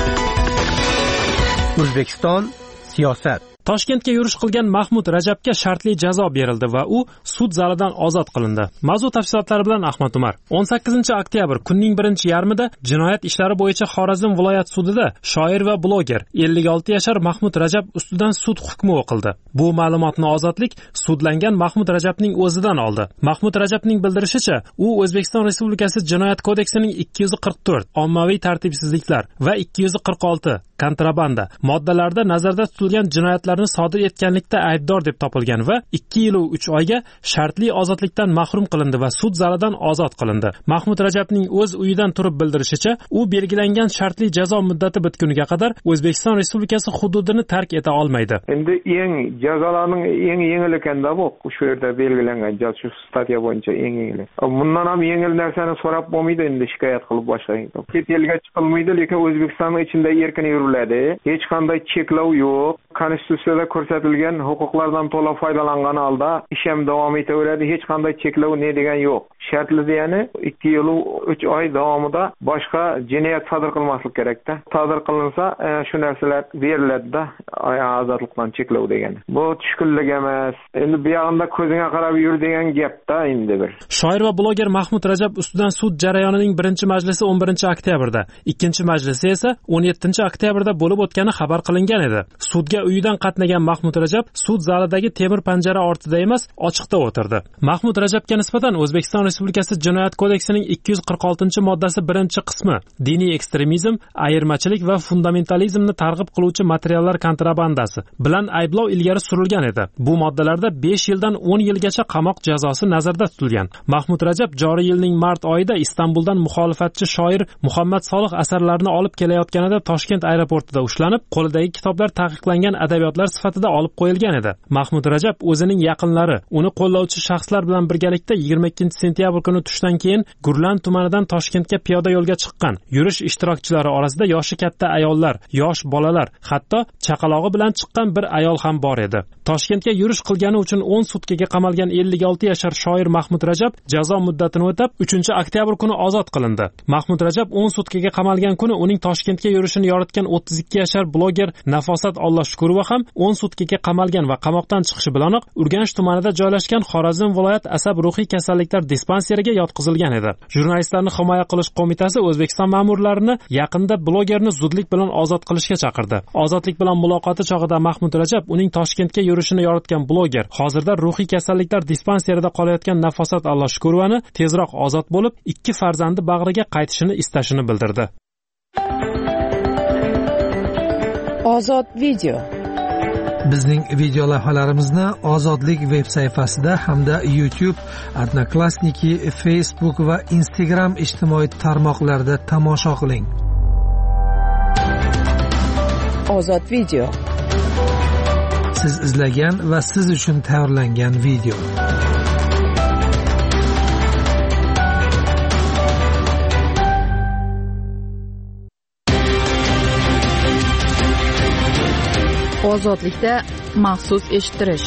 O'zbekiston siyosat. Toshkentga yurish qilgan Mahmud Rajabga shartli jazo berildi va u sud zalidan ozod qilindi. Mavzu tafsilotlari bilan Ahmad Umar. o'n sakkizinchi oktyabr kunning birinchi yarmida jinoyat ishlari bo'yicha Xorazm viloyat sudida shoir va bloger ellik olti yashar Mahmud Rajab ustidan sud hukmi o'qildi. Bu ma'lumotni Ozodlik sudlangan Mahmud Rajabning o'zidan oldi. Mahmud Rajabning bildirishicha, u O'zbekiston Respublikasi Jinoyat kodeksining ikki yuz qirq to'rt ommaviy tartibsizliklar va ikki yuz qirq olti kontrabanda moddalarda nazarda tutilgan jinoyatlarni sodir etganlikda aybdor deb topilgan va ikki yil uch oyga shartli ozodlikdan mahrum qilindi va sud zalidan ozod qilindi. Mahmud Rajabning o'z uyidan turib bildirishicha, u belgilangan shartli jazo muddati bitguniga qadar O'zbekiston Respublikasi hududini tark eta olmaydi. Endi eng jazolarning eng yengil ekanda bu shu yerda belgilangan jazo shu statya bo'yicha eng yengil. Bundan ham yengil narsani so'rab bo'lmaydi, endi shikoyat qilib boshlaydi. Chet elga chiqilmaydi, lekin O'zbekistonning ichida erkin yuriladi. Hech qanday cheklov yo'q. Konstitutsiyada ko'rsatilgan huquqlardan to'liq foydalangan holda ish ham davom etaveradi. Hech qanday cheklov ne degan yo'q. Shartli degani ikki yil uch oy davomida boshqa jinoyat sodir qilmaslik kerakda. Sodir qilinsa, shu narsalar beriladi-da, ozodlikdan cheklov degani. Bu tushkunlik emas. Endi bu yoqda ko'zingga qarab yur degan gapda endi bir. Shoir va bloger Mahmud Rajab ustidan sud jarayonining birinchi majlisi o'n birinchi oktyabrda, ikkinchi majlisi esa o'n yettinchi oktyabrda bo'lib o'tgani xabar qilingan edi. Sudga uyidan qatnagan Mahmud Rajab sud zalidagi temir panjara ortida emas, ochiqda o'tirdi. Mahmud Rajabga nisbatan O'zbekiston Respublikasi Jinoyat kodeksining ikki yuz qirq oltinchi moddasi birinchi qismi diniy ekstremizm, ayirmachilik va fundamentalizmni targ'ib qiluvchi materiallar kontrabandasi bilan ayblov ilgari surilgan edi. Bu moddalarda besh yildan o'n yilgacha qamoq jazosi nazarda tutilgan. Mahmud Rajab joriy yilning mart oyida Istanbuldan muxolifatchi shoir Muhammad Solih asarlarini olib kelayotganida Toshkent aeroportida ushlanib, qo'lidagi kitoblar taqiqlangan adabiyotlar sifatida olib qo'yilgan edi. Mahmud Rajab o'zining yaqinlari, uni qo'llovchi shaxslar bilan birgalikda yigirma ikkinchi sentyabr kuni tushdan keyin Gurlan tumanidan Toshkentga piyoda yo'lga chiqqan. Yurish ishtirokchilari orasida yoshi katta ayollar, yosh bolalar, hatto chaqalog'i bilan chiqqan bir ayol ham bor edi. Toshkentga yurish qilgani uchun o'n sutkaga qamalgan ellik olti yashar shoir Mahmud Rajab jazo muddatini o'tab uchinchi oktyabr kuni ozod qilindi. Mahmud Rajab o'n sutkaga qamalgan kuni uning Toshkentga yurishini yoritgan o'ttiz ikki yashar bloger Nafosat Allohshukurova ham o'n sutkaga qamalgan va qamoqdan chiqishi bilanoq Urganch tumanida joylashgan Xorazm viloyat asab ruhiy kasalliklar dispanseriga yotqizilgan edi. Jurnalistlarni himoya qilish qo'mitasi O'zbekiston ma'murlarini yaqinda blogerni zudlik bilan ozod qilishga chaqirdi. Ozodlik bilan muloqoti chog'ida Mahmud Rajab uning Toshkentga yurishini yoritgan bloger, hozirda ruhiy kasalliklar dispanserida qolayotgan Nafosat Allohshukurovani tezroq ozod bo'lib, ikki farzandi bag'riga qaytishini istashini bildirdi. Ozod video. Bizning video lavhalarimizni Ozodlik veb sayfasida hamda YouTube, Odnoklassniki, Facebook va Instagram ijtimoiy tarmoqlarida tomosha qiling. Ozod video. Siz izlagan va siz uchun tayyorlangan video. Ozodlikda maxsus eshittirish.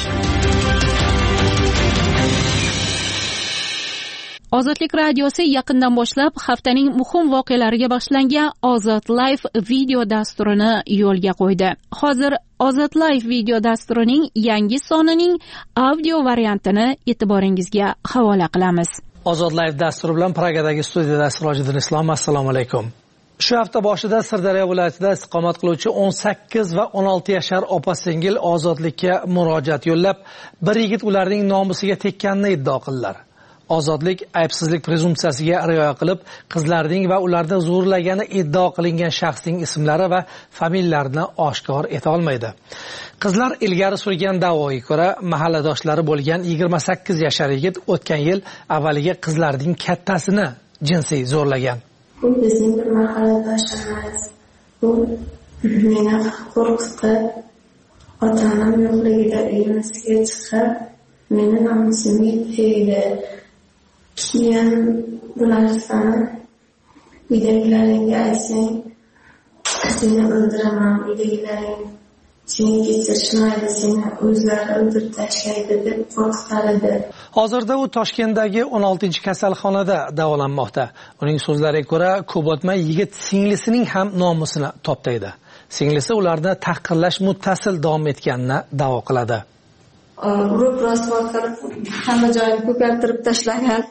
Ozodlik radiosi yaqindan boshlab haftaning muhim voqealariga bag'ishlangan Ozod Live video dasturini yo'lga qo'ydi. Hozir Ozod Live video dasturining yangi sonining audio variantini e'tiboringizga havola qilamiz. Ozod Live dasturi bilan Pragadagi studiyada Sirojiddin Islom. Assalomu alaykum. Shu hafta boshida Sirdaryo viloyatida istiqomat qiluvchi o'n sakkiz va o'n olti yashar opa-singil ozodlikka murojaat yo'llab, bir yigit ularning nomusiga tekkanini iddao qildilar. Ozodlik aybsizlik prezumsiyasiga rioya qilib, qizlarning va ularni zo'rlagani iddao qilingan shaxsning ismlari va familiyalarini oshkor eta olmaydi. Qizlar ilgari surgan da'voga ko'ra, mahalladoshlari bo'lgan yigirma sakkiz yashar yigit o'tgan yil avvaliga qizlarning kattasini jinsiy zo'rlagan. Bu bizning bir mahalladoshimiz. Bu meni qo'rqitdi. Ota-onam yo'qligida uyimizga chiqib, meni nomusimga tegdi. Keyin bu narsani uydagilaringga aytsang, seni o'ldiraman, uydagilaring seni kechirishmaydi, seni o'zlari o'ldirib tashlaydi deb qo'rqitar edi. Hozirda u Toshkentdagi o'n oltinchi kasalxonada davolanmoqda. Uning so'zlariga ko'ra, ko'p o'tmay yigit singlisining ham nomusini toptaydi. Singlisi ularni tahqirlash muttasil davom etganini da'vo qiladi. Urib rasvo qilib, hamma joyini ko'kartirib tashlagan.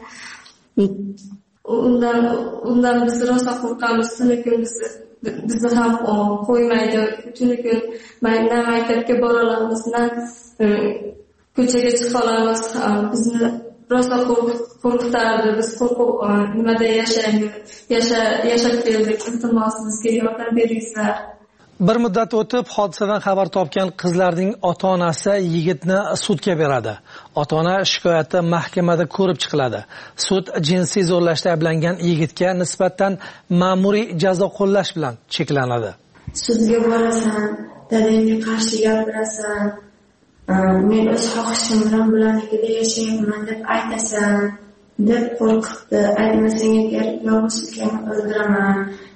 Undan undan biz rosa qo'rqamiz, tuni-kun bizni ham qo'ymaydi. Tuni-kun mayna maktabga bora olamiz, ko'chaga chiqa olamiz. Bizni rosa qo'rqitardi. Biz qo'rqib nimada yashaymiz, yasha yashab keldik. Iltimos bizga yordam beringizlar. Bir muddat o'tib hodisadan xabar topgan qizlarning ota-onasi yigitni sudga beradi. Ota-ona shikoyati mahkamada ko'rib chiqiladi. Sud jinsiy zo'rlashda ayblangan yigitga nisbatan ma'muriy jazo qo'llash bilan cheklanadi. Sudga borasan, dadangga qarshi gapirasan, men o'z xohishim bilan bularnikida yashayapman deb aytasan, deb qo'rqitdi. Aytmasang agar yolg'iz ukamni o'ldiraman,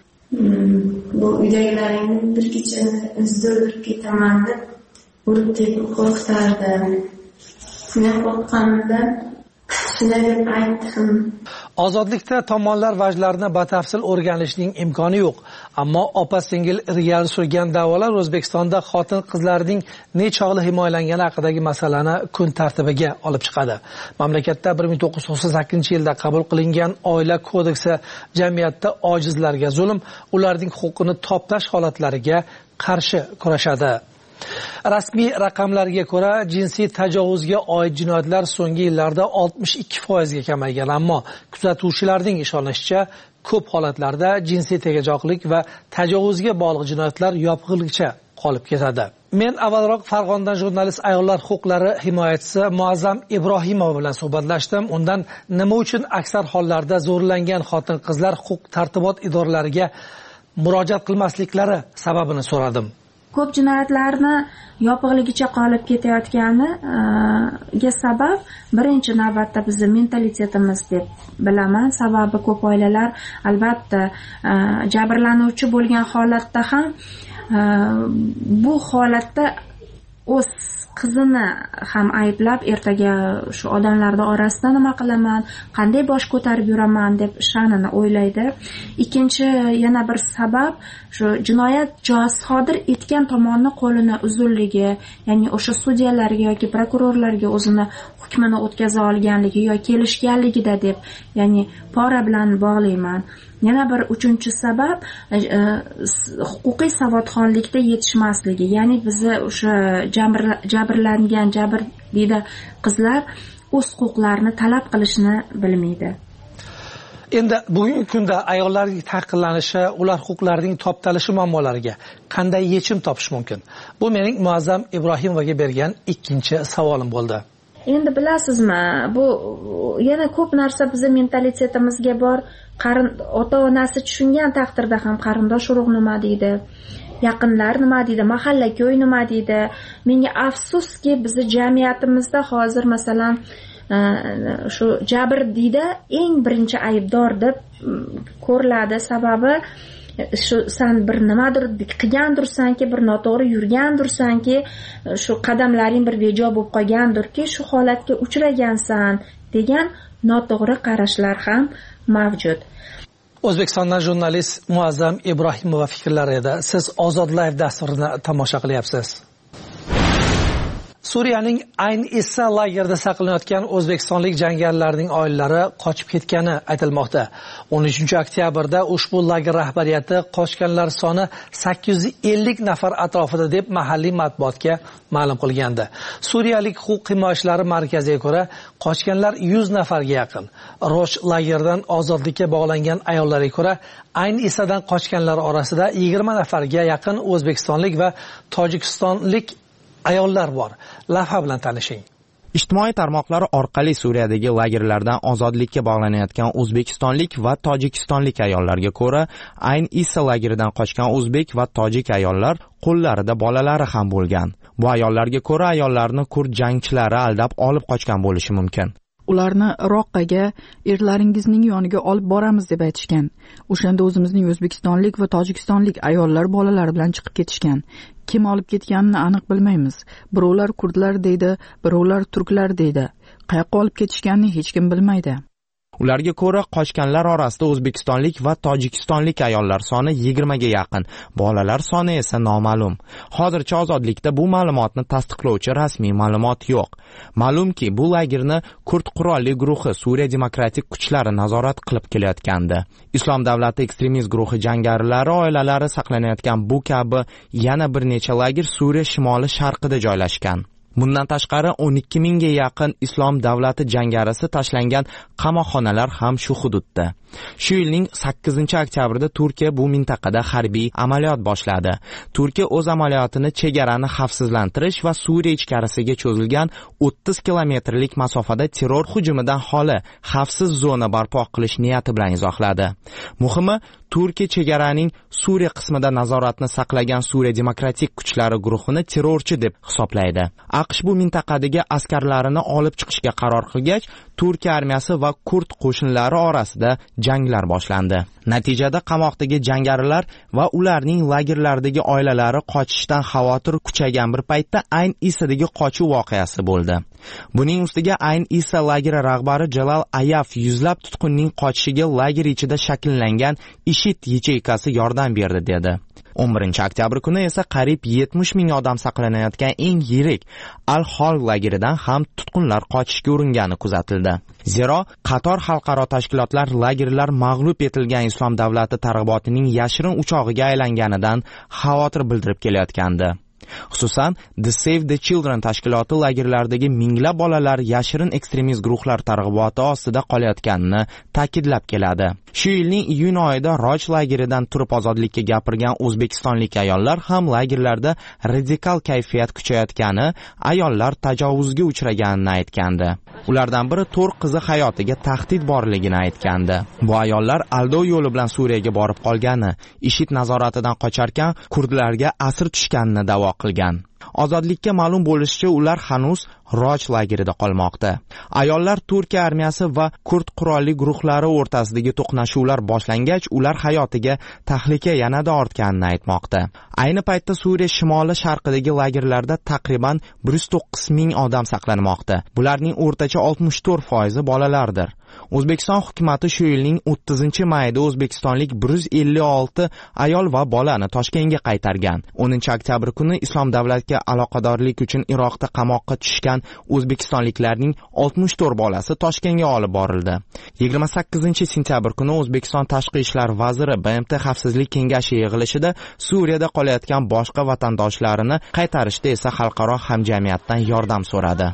bu uydagilaringni bir kechani o'zida o'ldirib ketaman deb urib tepib qo'rqitardi. Men qo'rqqanimdan shunday deb aytdim. Ozodlikda tomonlar vajlarini batafsil o'rganishning imkoni yo'q, ammo opa-singil ilgari surgan da'volar O'zbekistonda xotin-qizlarning nechog'li himoyalangani haqidagi masalani kun tartibiga olib chiqadi. Mamlakatda bir ming to'qqiz yuz to'qson sakkizinchi yilda qabul qilingan Oila kodeksi jamiyatda ojizlarga zulm, ularning huquqini toptash holatlariga qarshi kurashadi. Rasmiy raqamlarga ko'ra, jinsiy tajovuzga oid jinoyatlar so'nggi yillarda oltmish ikki foizga kamaygan, ammo kuzatuvchilarning ishonishicha, ko'p holatlarda jinsiy tegajoqlik va tajovuzga bog'liq jinoyatlar yopig'ligicha qolib ketadi. Men avvalroq Farg'onadan jurnalist ayollar huquqlari himoyachisi Muazzam Ibrohimov bilan suhbatlashdim. Undan nima uchun aksar hollarda zo'rlangan xotin-qizlar huquq tartibot idoralariga murojaat qilmasliklari sababini so'radim. Ko'p jinoyatlarni yopig'ligicha qolib ketayotganiga sabab birinchi navbatda bizning mentalitetimiz deb bilaman. Sababi ko'p oilalar albatta jabrlanuvchi bo'lgan holatda ham bu holatda o'z qizini ham ayblab, ertaga shu odamlarning orasida nima qilaman, qanday bosh ko'tarib yuraman deb sha'nini o'ylaydi. Ikkinchi yana bir sabab shu jinoyat sodir etgan tomonning qo'lini uzunligi, ya'ni o'sha sudyalarga yoki prokurorlarga o'zini hukmini o'tkaza olganligi yoki kelishganligida deb, ya'ni pora bilan bog'layman. Yana bir uchinchi sabab huquqiy savodxonlikda yetishmasligi, ya'ni bizni o'sha jabrlangan, jabrdiyda qizlar o'z huquqlarini talab qilishni bilmaydi. Endi bugungi kunda ayollarning ta'qillanishi, ular huquqlarining toptalishi muammolariga qanday yechim topish mumkin? Bu mening Muazzam Ibrohimovga bergan ikkinchi savolim bo'ldi. Endi bilasizmi, bu yana ko'p narsa bizning mentalitetimizga bor. Qarin ota-onasi tushungan taqdirda ham qarindosh urug' nima deydi, yaqinlar nima deydi, mahalla-ko'y nima deydi. Menga afsuski, bizning jamiyatimizda hozir masalan shu jabrdiyda eng birinchi aybdor deb ko'riladi. Sababi shu san bir nimadir qilgandursanki, bir noto'g'ri yurgandursanki, shu qadamlaring bir bejo bo'lib qolgandirki, shu holatga uchragansan degan noto'g'ri qarashlar ham mavjud. O'zbekistondan jurnalist Muazzam Ibrohimova fikrlari edi. Siz Ozod Live dasturini tomosha qilyapsiz. Suriyaning Ayn Issa lagerida saqlanayotgan o'zbekistonlik jangarilarning oilalari qochib ketgani aytilmoqda. o'n uchinchi oktyabrda ushbu lager rahbariyati qochganlar soni sakkiz yuz ellik nafar atrofida deb mahalliy matbuotga ma'lum qilgandi. Suriyalik huquq himoyachilari markaziga ko'ra, qochganlar yuz nafarga yaqin. Rosh lagerdan ozodlikka bog'langan ayollarga ko'ra, Ayn Issadan qochganlar orasida yigirma nafarga yaqin o'zbekistonlik va tojikistonlik ayollar bor. Lavha bilan tanishing. Ijtimoiy tarmoqlar orqali Suriyadagi lagerlardan ozodlikka bog'lanayotgan o'zbekistonlik va tojikistonlik ayollarga ko'ra, Ayn Issa lageridan qochgan o'zbek va tojik ayollar qo'llarida bolalari ham bo'lgan. Bu ayollarga ko'ra, ayollarni kurd jangchilari aldab olib qochgan bo'lishi mumkin. Ularni Roqqaga erlaringizning yoniga olib boramiz deb aytishgan. O'shanda o'zimizning o'zbekistonlik va tojikistonlik ayollar bolalari bilan chiqib ketishgan. Kim olib ketganini aniq bilmaymiz. Birovlar kurdlar deydi, birovlar turklar deydi. Qayoqqa olib ketishganini hech kim bilmaydi. Ularga ko'ra, qochganlar orasida o'zbekistonlik va tojikistonlik ayollar soni yigirmaga yaqin, bolalar soni esa noma'lum. Hozircha ozodlikda bu ma'lumotni tasdiqlovchi rasmiy ma'lumot yo'q. Ma'lumki, bu lagerni kurd qurolli guruhi Suriya demokratik kuchlari nazorat qilib kelayotgandi. Islom davlati ekstremist guruhi jangarilari oilalari saqlanayotgan bu kabi yana bir necha lager Suriya shimoli sharqida joylashgan. Bundan tashqari o'n ikki mingga yaqin islom davlati jangarisi tashlangan qamoqxonalar ham shu hududda. Shu yilning sakkizinchi oktyabrida Turkiya bu mintaqada harbiy amaliyot boshladi. Turkiya o'z amaliyotini chegarani xavfsizlantirish va Suriya ichkarisiga cho'zilgan o'ttiz kilometrlik masofada terror hujumidan xoli xavfsiz zona barpo qilish niyati bilan izohladi. Muhimi, Turkiya chegaraning Suriya qismida nazoratni saqlagan Suriya demokratik kuchlari guruhini terrorchi deb hisoblaydi. AQSh bu mintaqadagi askarlarini olib chiqishga qaror qilgach, Turkiya armiyasi va kurd qo'shinlari orasida janglar boshlandi. Natijada qamoqdagi jangarilar va ularning lagerlardagi oilalari qochishdan xavotir kuchaygan bir paytda Ayn Isadagi qochuv voqeasi bo'ldi. Buning ustiga Ayn Isa lageri rahbari Jalal Ayaf yuzlab tutqunning qochishiga lager ichida shakllangan IShID yacheykasi yordam berdi dedi. o'n birinchi oktyabr kuni esa qariyb yetmish ming odam saqlanayotgan eng yirik Al-Hol lageridan ham tutqunlar qochishga uringani kuzatildi. Zero, qator xalqaro tashkilotlar lagerlar mag'lub etilgan islom davlati targ'ibotining yashirin uchog'iga aylanganidan xavotir bildirib kelayotgandi. Xususan, The Save the Children tashkiloti lagerlardagi minglab bolalar yashirin ekstremist guruhlar targ'iboti ostida qolayotganini ta'kidlab keladi. Shu yilning iyun oyida Roj lageridan turib ozodlikka gapirgan o'zbekistonlik ayollar ham lagerlarda radikal kayfiyat kuchayotgani, ayollar tajovuzga uchraganini aytgandi. Ulardan biri to'rt qizi hayotiga tahdid borligini aytgandi. Bu ayollar aldov yo'li bilan Suriyaga borib qolgani, IShID nazoratidan qocharkan kurdlarga asir tushganini da'vo qilgan. Ozodlikka ma'lum bo'lishicha, ular hanuz Roj lagerida qolmoqda. Ayollar Turkiya armiyasi va kurd qurolli guruhlari o'rtasidagi to'qnashuvlar boshlangach, ular hayotiga tahlika yanada ortganini aytmoqda. Ayni paytda Suriya shimoli sharqidagi lagerlarda taqriban bir yuz to'qqiz ming odam saqlanmoqda. Bularning o'rtacha oltmish to'rt foizi bolalardir. O'zbekiston hukumatı shu yilning o'ttizinchi mayida o'zbekistonlik bir yuz ellik olti ayol va bolani Toshkentga qaytargan. o'ninchi oktyabr kuni Islom davlatiga aloqadorlik uchun Iroqda qamoqqa tushgan o'zbekistonliklarning oltmish to'rt bolasi Toshkentga olib borildi. yigirma sakkizinchi sentyabr kuni O'zbekiston Tashqi ishlar vaziri B M T Xavfsizlik kengashi yig'ilishida Suriyada qolayotgan boshqa vatandoshlarini qaytarishda esa xalqaro hamjamiyatdan yordam so'radi.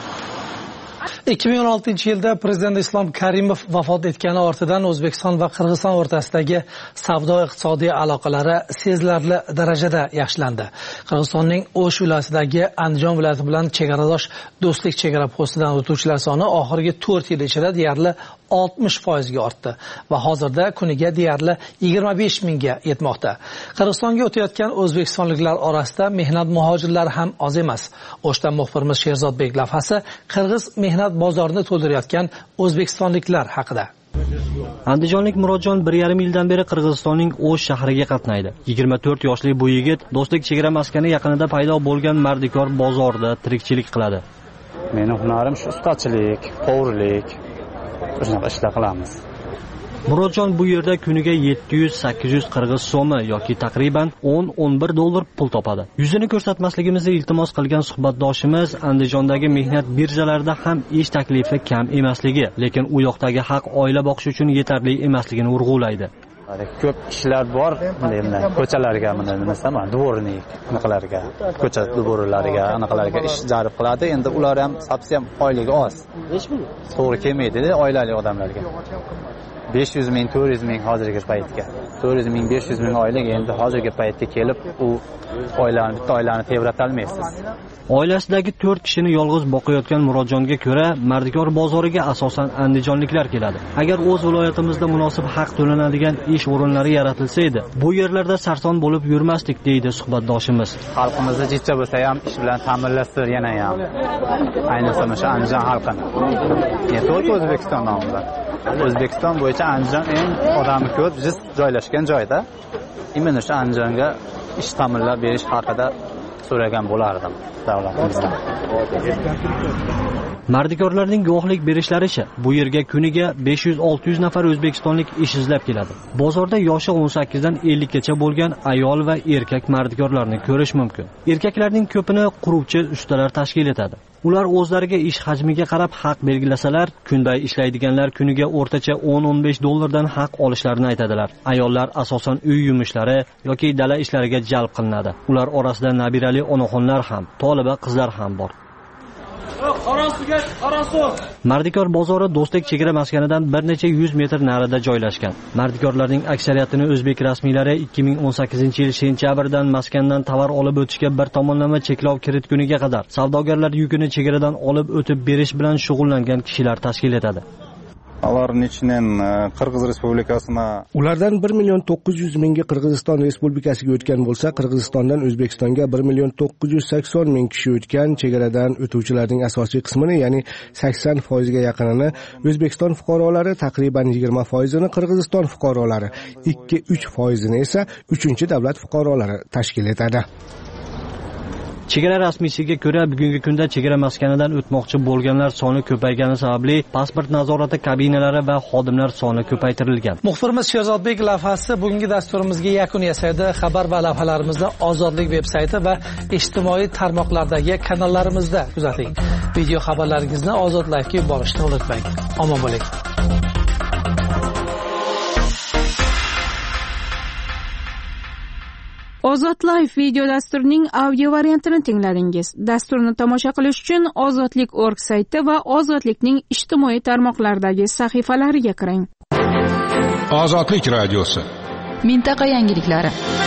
ikki ming o'n oltinchi yilda Prezident Islom Karimov vafot etgani ortidan O'zbekiston va Qirg'iziston o'rtasidagi savdo-iqtisodiy aloqalari sezilarli darajada yaxshilandi. Qirg'izistonning O'sh viloyatidagi Andijon viloyati bilan chegaradosh do'stlik chegara postidan o'tuvchilar soni oxirgi to'rt yil ichida deyarli oltmish foizga ortdi va hozirda kuniga deyarli yigirma besh mingga yetmoqda. Qirg'izistonga o'tayotgan o'zbekistonliklar orasida mehnat muhojirlari ham oz emas. O'shdan muxbirimiz Sherzodbek lavhasi Qirg'iz mehnat bozorini to'ldirayotgan o'zbekistonliklar haqida. Andijonlik Murodjon bir yarim yildan beri Qirg'izistonning O'sh shahriga qatnaydi. yigirma to'rt yoshli bu yigit do'stlik chegara maskani yaqinida paydo bo'lgan Mardikor bozorida tirikchilik qiladi. Mening hunarim shu ustachilik, qovurlik, shunaqa ishlar qilamiz. Murodjon bu yerda kuniga yetti yuz sakkiz yuz qirg'iz so'mi yoki taqriban o'n o'n bir dollar pul topadi. Yuzini ko'rsatmasligimizni iltimos qilgan suhbatdoshimiz Andijondagi mehnat birjalarida ham ish taklifi kam emasligi, lekin u yoqdagi haq oila boqish uchun yetarli emasligini urg'ulaydi. Ko'p ishlar bor, deyman, ko'chalarga, mana desam, dvornik, anaqalarga, ko'cha dvorlariga, anaqalarga ish jalb qiladi. Endi ular ham совсем oyligi oz. To'g'ri kelmaydi-da oilali odamlarga. besh yuz ming, to'rt yuz ming hozirgi paytga. to'rt yuz ming, besh yuz ming oylik endi hozirgi paytga kelib, u oilani, bitta oilani tebratolmaysiz. Oilasidagi to'rt kishini yolg'iz boqayotgan Murodjonga ko'ra, Mardikor bozoriga asosan andijonliklar keladi. Agar o'z viloyatimizda munosib haq to'lanadigan ish o'rinlari yaratilsa edi, bu yerlarda sarson bo'lib yurmasdik, deydi suhbatdoshimiz. Xalqimizda jicha bo'lsa ham ish bilan ta'minlashdir yana ham. Ayniqsa o'sha Andijon xalqini. Men to'rt O'zbekiston nomida. O'zbekiston bo'yicha Andijon eng odami ko'p jiz joylashgan joyda. Imенно o'sha Andijonga ish ta'minlab berish haqida so'ragan bo'lardim davlatimizdan. Mardikorlarning guvohlik berishlaricha, bu yerga kuniga besh yuz olti yuz nafar o'zbekistonlik ish izlab keladi. Bozorda yoshi o'n sakkiz dan ellik gacha bo'lgan ayol va erkak mardikorlarni ko'rish mumkin. Erkaklarning ko'pini quruvchi ustalar tashkil etadi. Ular o'zlariga ish hajmiga qarab haq belgilasalar, kunday ishlaydiganlar kuniga o'rtacha o'n o'n besh dollardan haq olishlarini aytadilar. Ayollar asosan uy yumushlari yoki dala ishlariga jalb qilinadi. Ular orasida nabirali onaxonlar ham, toliba qizlar ham bor. Mardikor bozori Do'stlik chegara maskanidan bir necha yuz metr narida joylashgan. Mardikorlarning aksariyatini o'zbek rasmiylari ikki ming o'n sakkizinchi yil sentyabrdan maskandan tovar olib o'tishga bir tomonlama cheklov kiritguniga qadar savdogarlar yukini chegaradan olib o'tib berish bilan shug'ullangan kishilar tashkil etadi. Ularning ichidan Qirg'iz Respublikasina ulardan bir million to'qqiz yuz mingga Qirg'iziston Respublikasiga o'tgan bo'lsa, Qirg'izistondan O'zbekistonga bir million to'qqiz yuz sakson ming kishi o'tgan. Chegaradan o'tuvchilarning asosiy qismini, ya'ni sakson foiz ga yaqinini O'zbekiston fuqarolari, taqriban yigirma foiz ni Qirg'iziston fuqarolari, ikki uch foiz ni esa uchinchi davlat fuqarolari tashkil etadi. Chegara rasmiysiga ko'ra, bugungi kunda chegara maskanidan o'tmoqchi bo'lganlar soni ko'paygani sababli pasport nazorati kabinalari va xodimlar soni ko'paytirilgan. Muxbirimiz Sherzodbek lavhasi bugungi dasturimizga yakun yasaydi. Xabar va lavhalarimizni Ozodlik veb-sayti va ijtimoiy tarmoqlardagi kanallarimizda kuzating. Video xabarlaringizni Ozod Live'ga yuborishni unutmang. Omon bo'ling. Ozod Live video dasturining audio variantini tingladingiz. Dasturni tomosha qilish uchun ozodlik dot org sayti va Ozodlikning ijtimoiy tarmoqlardagi sahifalariga kiring. Ozodlik radiosi. Mintaqa yangiliklari.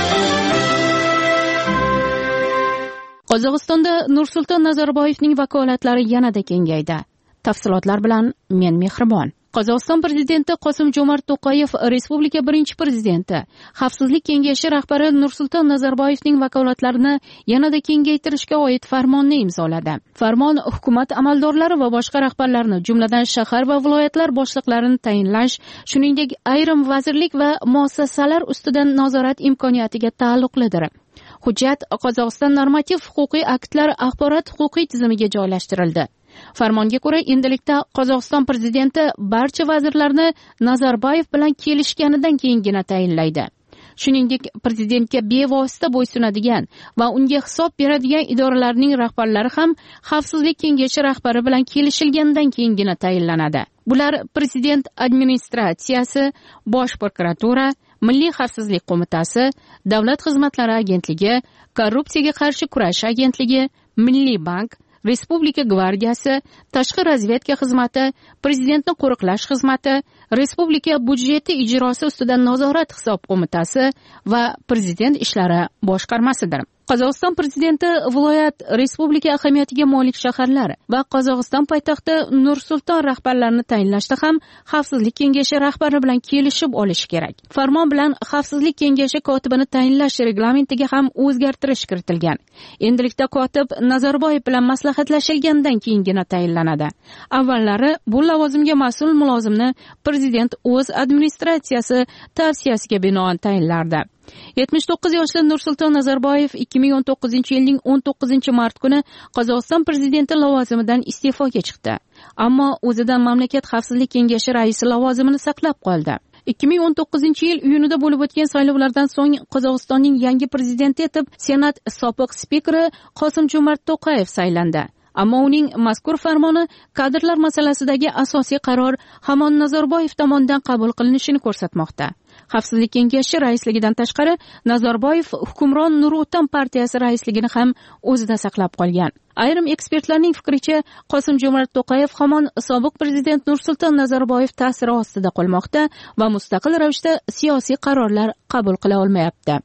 Qozog'istonda Nursulton Nazarboyevning vakolatlari yanada kengaydi. Tafsilotlar bilan men Mehribon. Qozog'iston prezidenti Qosim-Jomart To'qayev respublika birinchi prezidenti, Xavfsizlik kengashi rahbari Nursulton Nazarboyevning vakolatlarini yanada kengaytirishga oid farmonni imzoladi. Farmon hukumat amaldorlari va boshqa rahbarlarni, jumladan shahar va viloyatlar boshliqlarini tayinlash, shuningdek ayrim vazirlik va muassasalar ustidan nazorat imkoniyatiga taalluqlidir. Hujjat Qozog'iston normativ huquqiy aktlar axborot huquqiy tizimiga joylashtirildi. Farmonga ko'ra, endilikda Qozog'iston prezidenti barcha vazirlarni Nazarboyev bilan kelishganidan keyingina tayinlaydi. Shuningdek, prezidentga bevosita bo'ysunadigan va unga hisob beradigan idoralarning rahbarlari ham Xavfsizlik kengashi rahbari bilan kelishilgandan keyingina tayinlanadi. Bular prezident administratsiyasi, bosh prokuratura, Milliy xavfsizlik qo'mitasi, Davlat xizmatlari agentligi, Korrupsiyaga qarshi kurash agentligi, Milliy bank, Respublika gvardiyasi, Tashqi razvedka xizmati, Prezidentni qo'riqlash xizmati, Respublika budjeti ijrosi ustidan nazorat hisob qo'mitasi va Prezident ishlari boshqarmasidir. Qozog'iston prezidenti viloyat, respublika ahamiyatiga molik shaharlar va Qozog'iston poytaxti Nur-Sulton rahbarlarini tayinlashda ham Xavfsizlik kengashi rahbari bilan kelishib olish kerak. Farmon bilan Xavfsizlik kengashi kotibini tayinlash reglamentiga ham o'zgartirish kiritilgan. Endilikda kotib Nazarboyev bilan maslahatlashilgandan keyingina tayinlanadi. Avvallari bu lavozimga mas'ul mulozimni prezident o'z administratsiyasi tavsiyasiga binoan tayinlardi. yetmish to'qqiz yoshli Nursulton Nazarboyev ikki ming o'n to'qqizinchi yilning o'n to'qqizinchi mart kuni Qozog'iston prezidenti lavozimidan iste'foga chiqdi. Ammo o'zidan mamlakat xavfsizlik kengashi raisi lavozimini saqlab qoldi. ikki ming o'n to'qqizinchi yil iyunida bo'lib o'tgan saylovlardan so'ng Qozog'istonning yangi prezidenti etib Senat sobiq spikeri Qosim-Jomart To'qayev saylandi. Ammo uning mazkur farmoni kadrlar masalasidagi asosiy qaror hamon Nazarboyev tomonidan qabul qilinishini ko'rsatmoqda. Xavfsizlik kengashi raisligidan tashqari Nazarboyev hukmron Nur-O'tan partiyasi raisligini ham o'zida saqlab qolgan. Ayrim ekspertlarning fikricha, Qosim-Jomart To'qayev hamon sobiq prezident Nursulton Nazarboyev ta'siri ostida qolmoqda va mustaqil ravishda siyosiy qarorlar qabul qila olmayapti.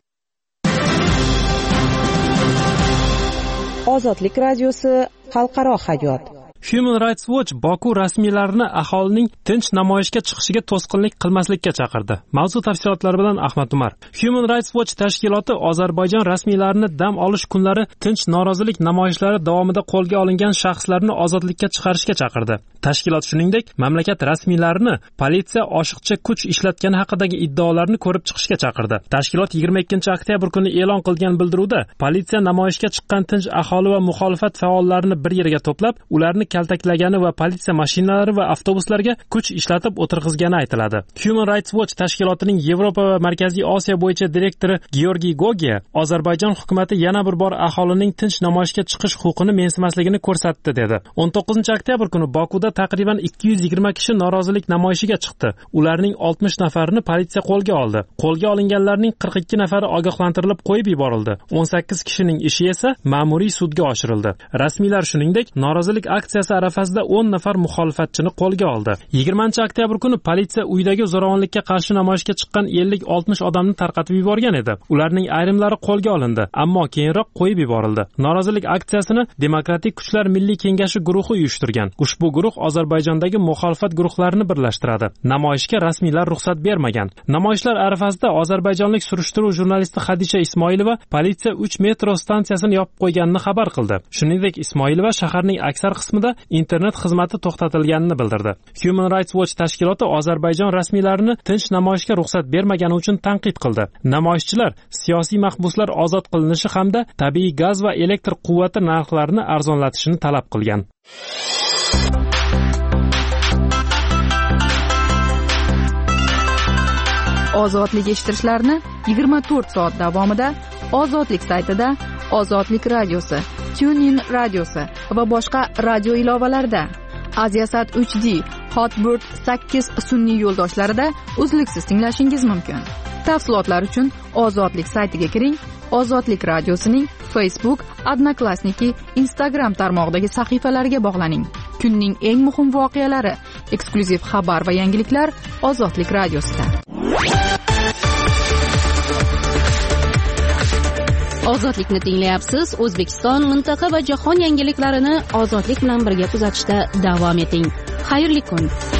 Ozodlik radiosi, xalqaro hayot. Human Rights Watch Boku rasmiylarini aholining tinch namoyishga chiqishiga to'sqinlik qilmaslikka chaqirdi. Mavzu tafsilotlari bilan Ahmad Umar. Human Rights Watch tashkiloti Ozarbayjon rasmiylarini dam olish kunlari tinch norozilik namoyishlari davomida qo'lga olingan shaxslarni ozodlikka chiqarishga chaqirdi. Tashkilot shuningdek, mamlakat rasmiylarini politsiya oshiqcha kuch ishlatgani haqidagi iddaolarni ko'rib chiqishga chaqirdi. Tashkilot yigirma ikkinchi oktyabr kuni e'lon qilgan bildiruvda, politsiya namoyishga chiqqan tinch aholi va muxolifat faollarini bir yerga to'plab, ularni kaltaklagani va politsiya mashinalari va avtobuslarga kuch ishlatib o'tirg'izgani aytiladi. Human Rights Watch tashkilotining Yevropa va Markaziy Osiyo bo'yicha direktori Georgiy Gogia Ozarbayjon hukumatı yana bir bor aholining tinch namoyishga chiqish huquqini mensimasligini ko'rsatdi dedi. o'n to'qqizinchi oktyabr kuni Bokuda Toshkentda taqriban ikki yuz yigirma kishi norozilik namoyishiga chiqdi. Ularning oltmish nafarini politsiya qo'lga oldi. Qo'lga olinganlarning qirq ikki nafari ogohlantirilib qo'yib yuborildi. o'n sakkiz kishining ishi esa ma'muriy sudga oshirildi. Rasmiylar shuningdek, norozilik aksiyasi arafasida o'n nafar muxolifatchini qo'lga oldi. yigirmanchi oktyabr kuni politsiya uydagi zo'ravonlikka qarshi namoyishga chiqqan ellik oltmish odamni tarqatib yuborgan edi. Ularning ayrimlari qo'lga olindi, ammo keyinroq qo'yib yuborildi. Norozilik aksiyasini Demokratik kuchlar milliy kengashi guruhi uyushtirgan. Ushbu guruh Ozarbayjondagi muxolifat guruhlarini birlashtiradi. Namoyishga rasmiylar ruxsat bermagan. Namoyishlar arafasida ozarbayjonlik surishtiruv jurnalisti Xadisha Ismoilova politsiya uch metro stansiyasini yopib qo'yganini xabar qildi. Shuningdek, Ismoilova shaharning aksar qismida internet xizmati to'xtatilganini bildirdi. Human Rights Watch tashkiloti Ozarbayjon rasmiylarini tinch namoyishga ruxsat bermagani uchun tanqid qildi. Namoyishchilar siyosiy mahbuslar ozod qilinishi hamda tabiiy gaz va elektr quvvati narxlarini arzonlatishni talab qilgan. Ozodlik eshittirishlarni yigirma to'rt soat davomida Ozodlik saytida, Ozodlik radiosi, TuneIn radiosi va boshqa radio ilovalarida, Aziasat uch D, Hotbird sakkiz sun'iy yo'ldoshlarida uzluksiz tinglashingiz mumkin. Tafsilotlar uchun Ozodlik saytiga kiring. Ozodlik radiosining Facebook, Odnoklassniki, Instagram tarmog'idagi sahifalariga bog'laning. Kunning eng muhim voqealari, eksklyuziv xabar va yangiliklar Ozodlik radiosida. Ozodlikni tinglayapsiz. O'zbekiston, mintaqa va jahon yangiliklarini Ozodlik bilan birga kuzatishda davom eting. Xayrli kun.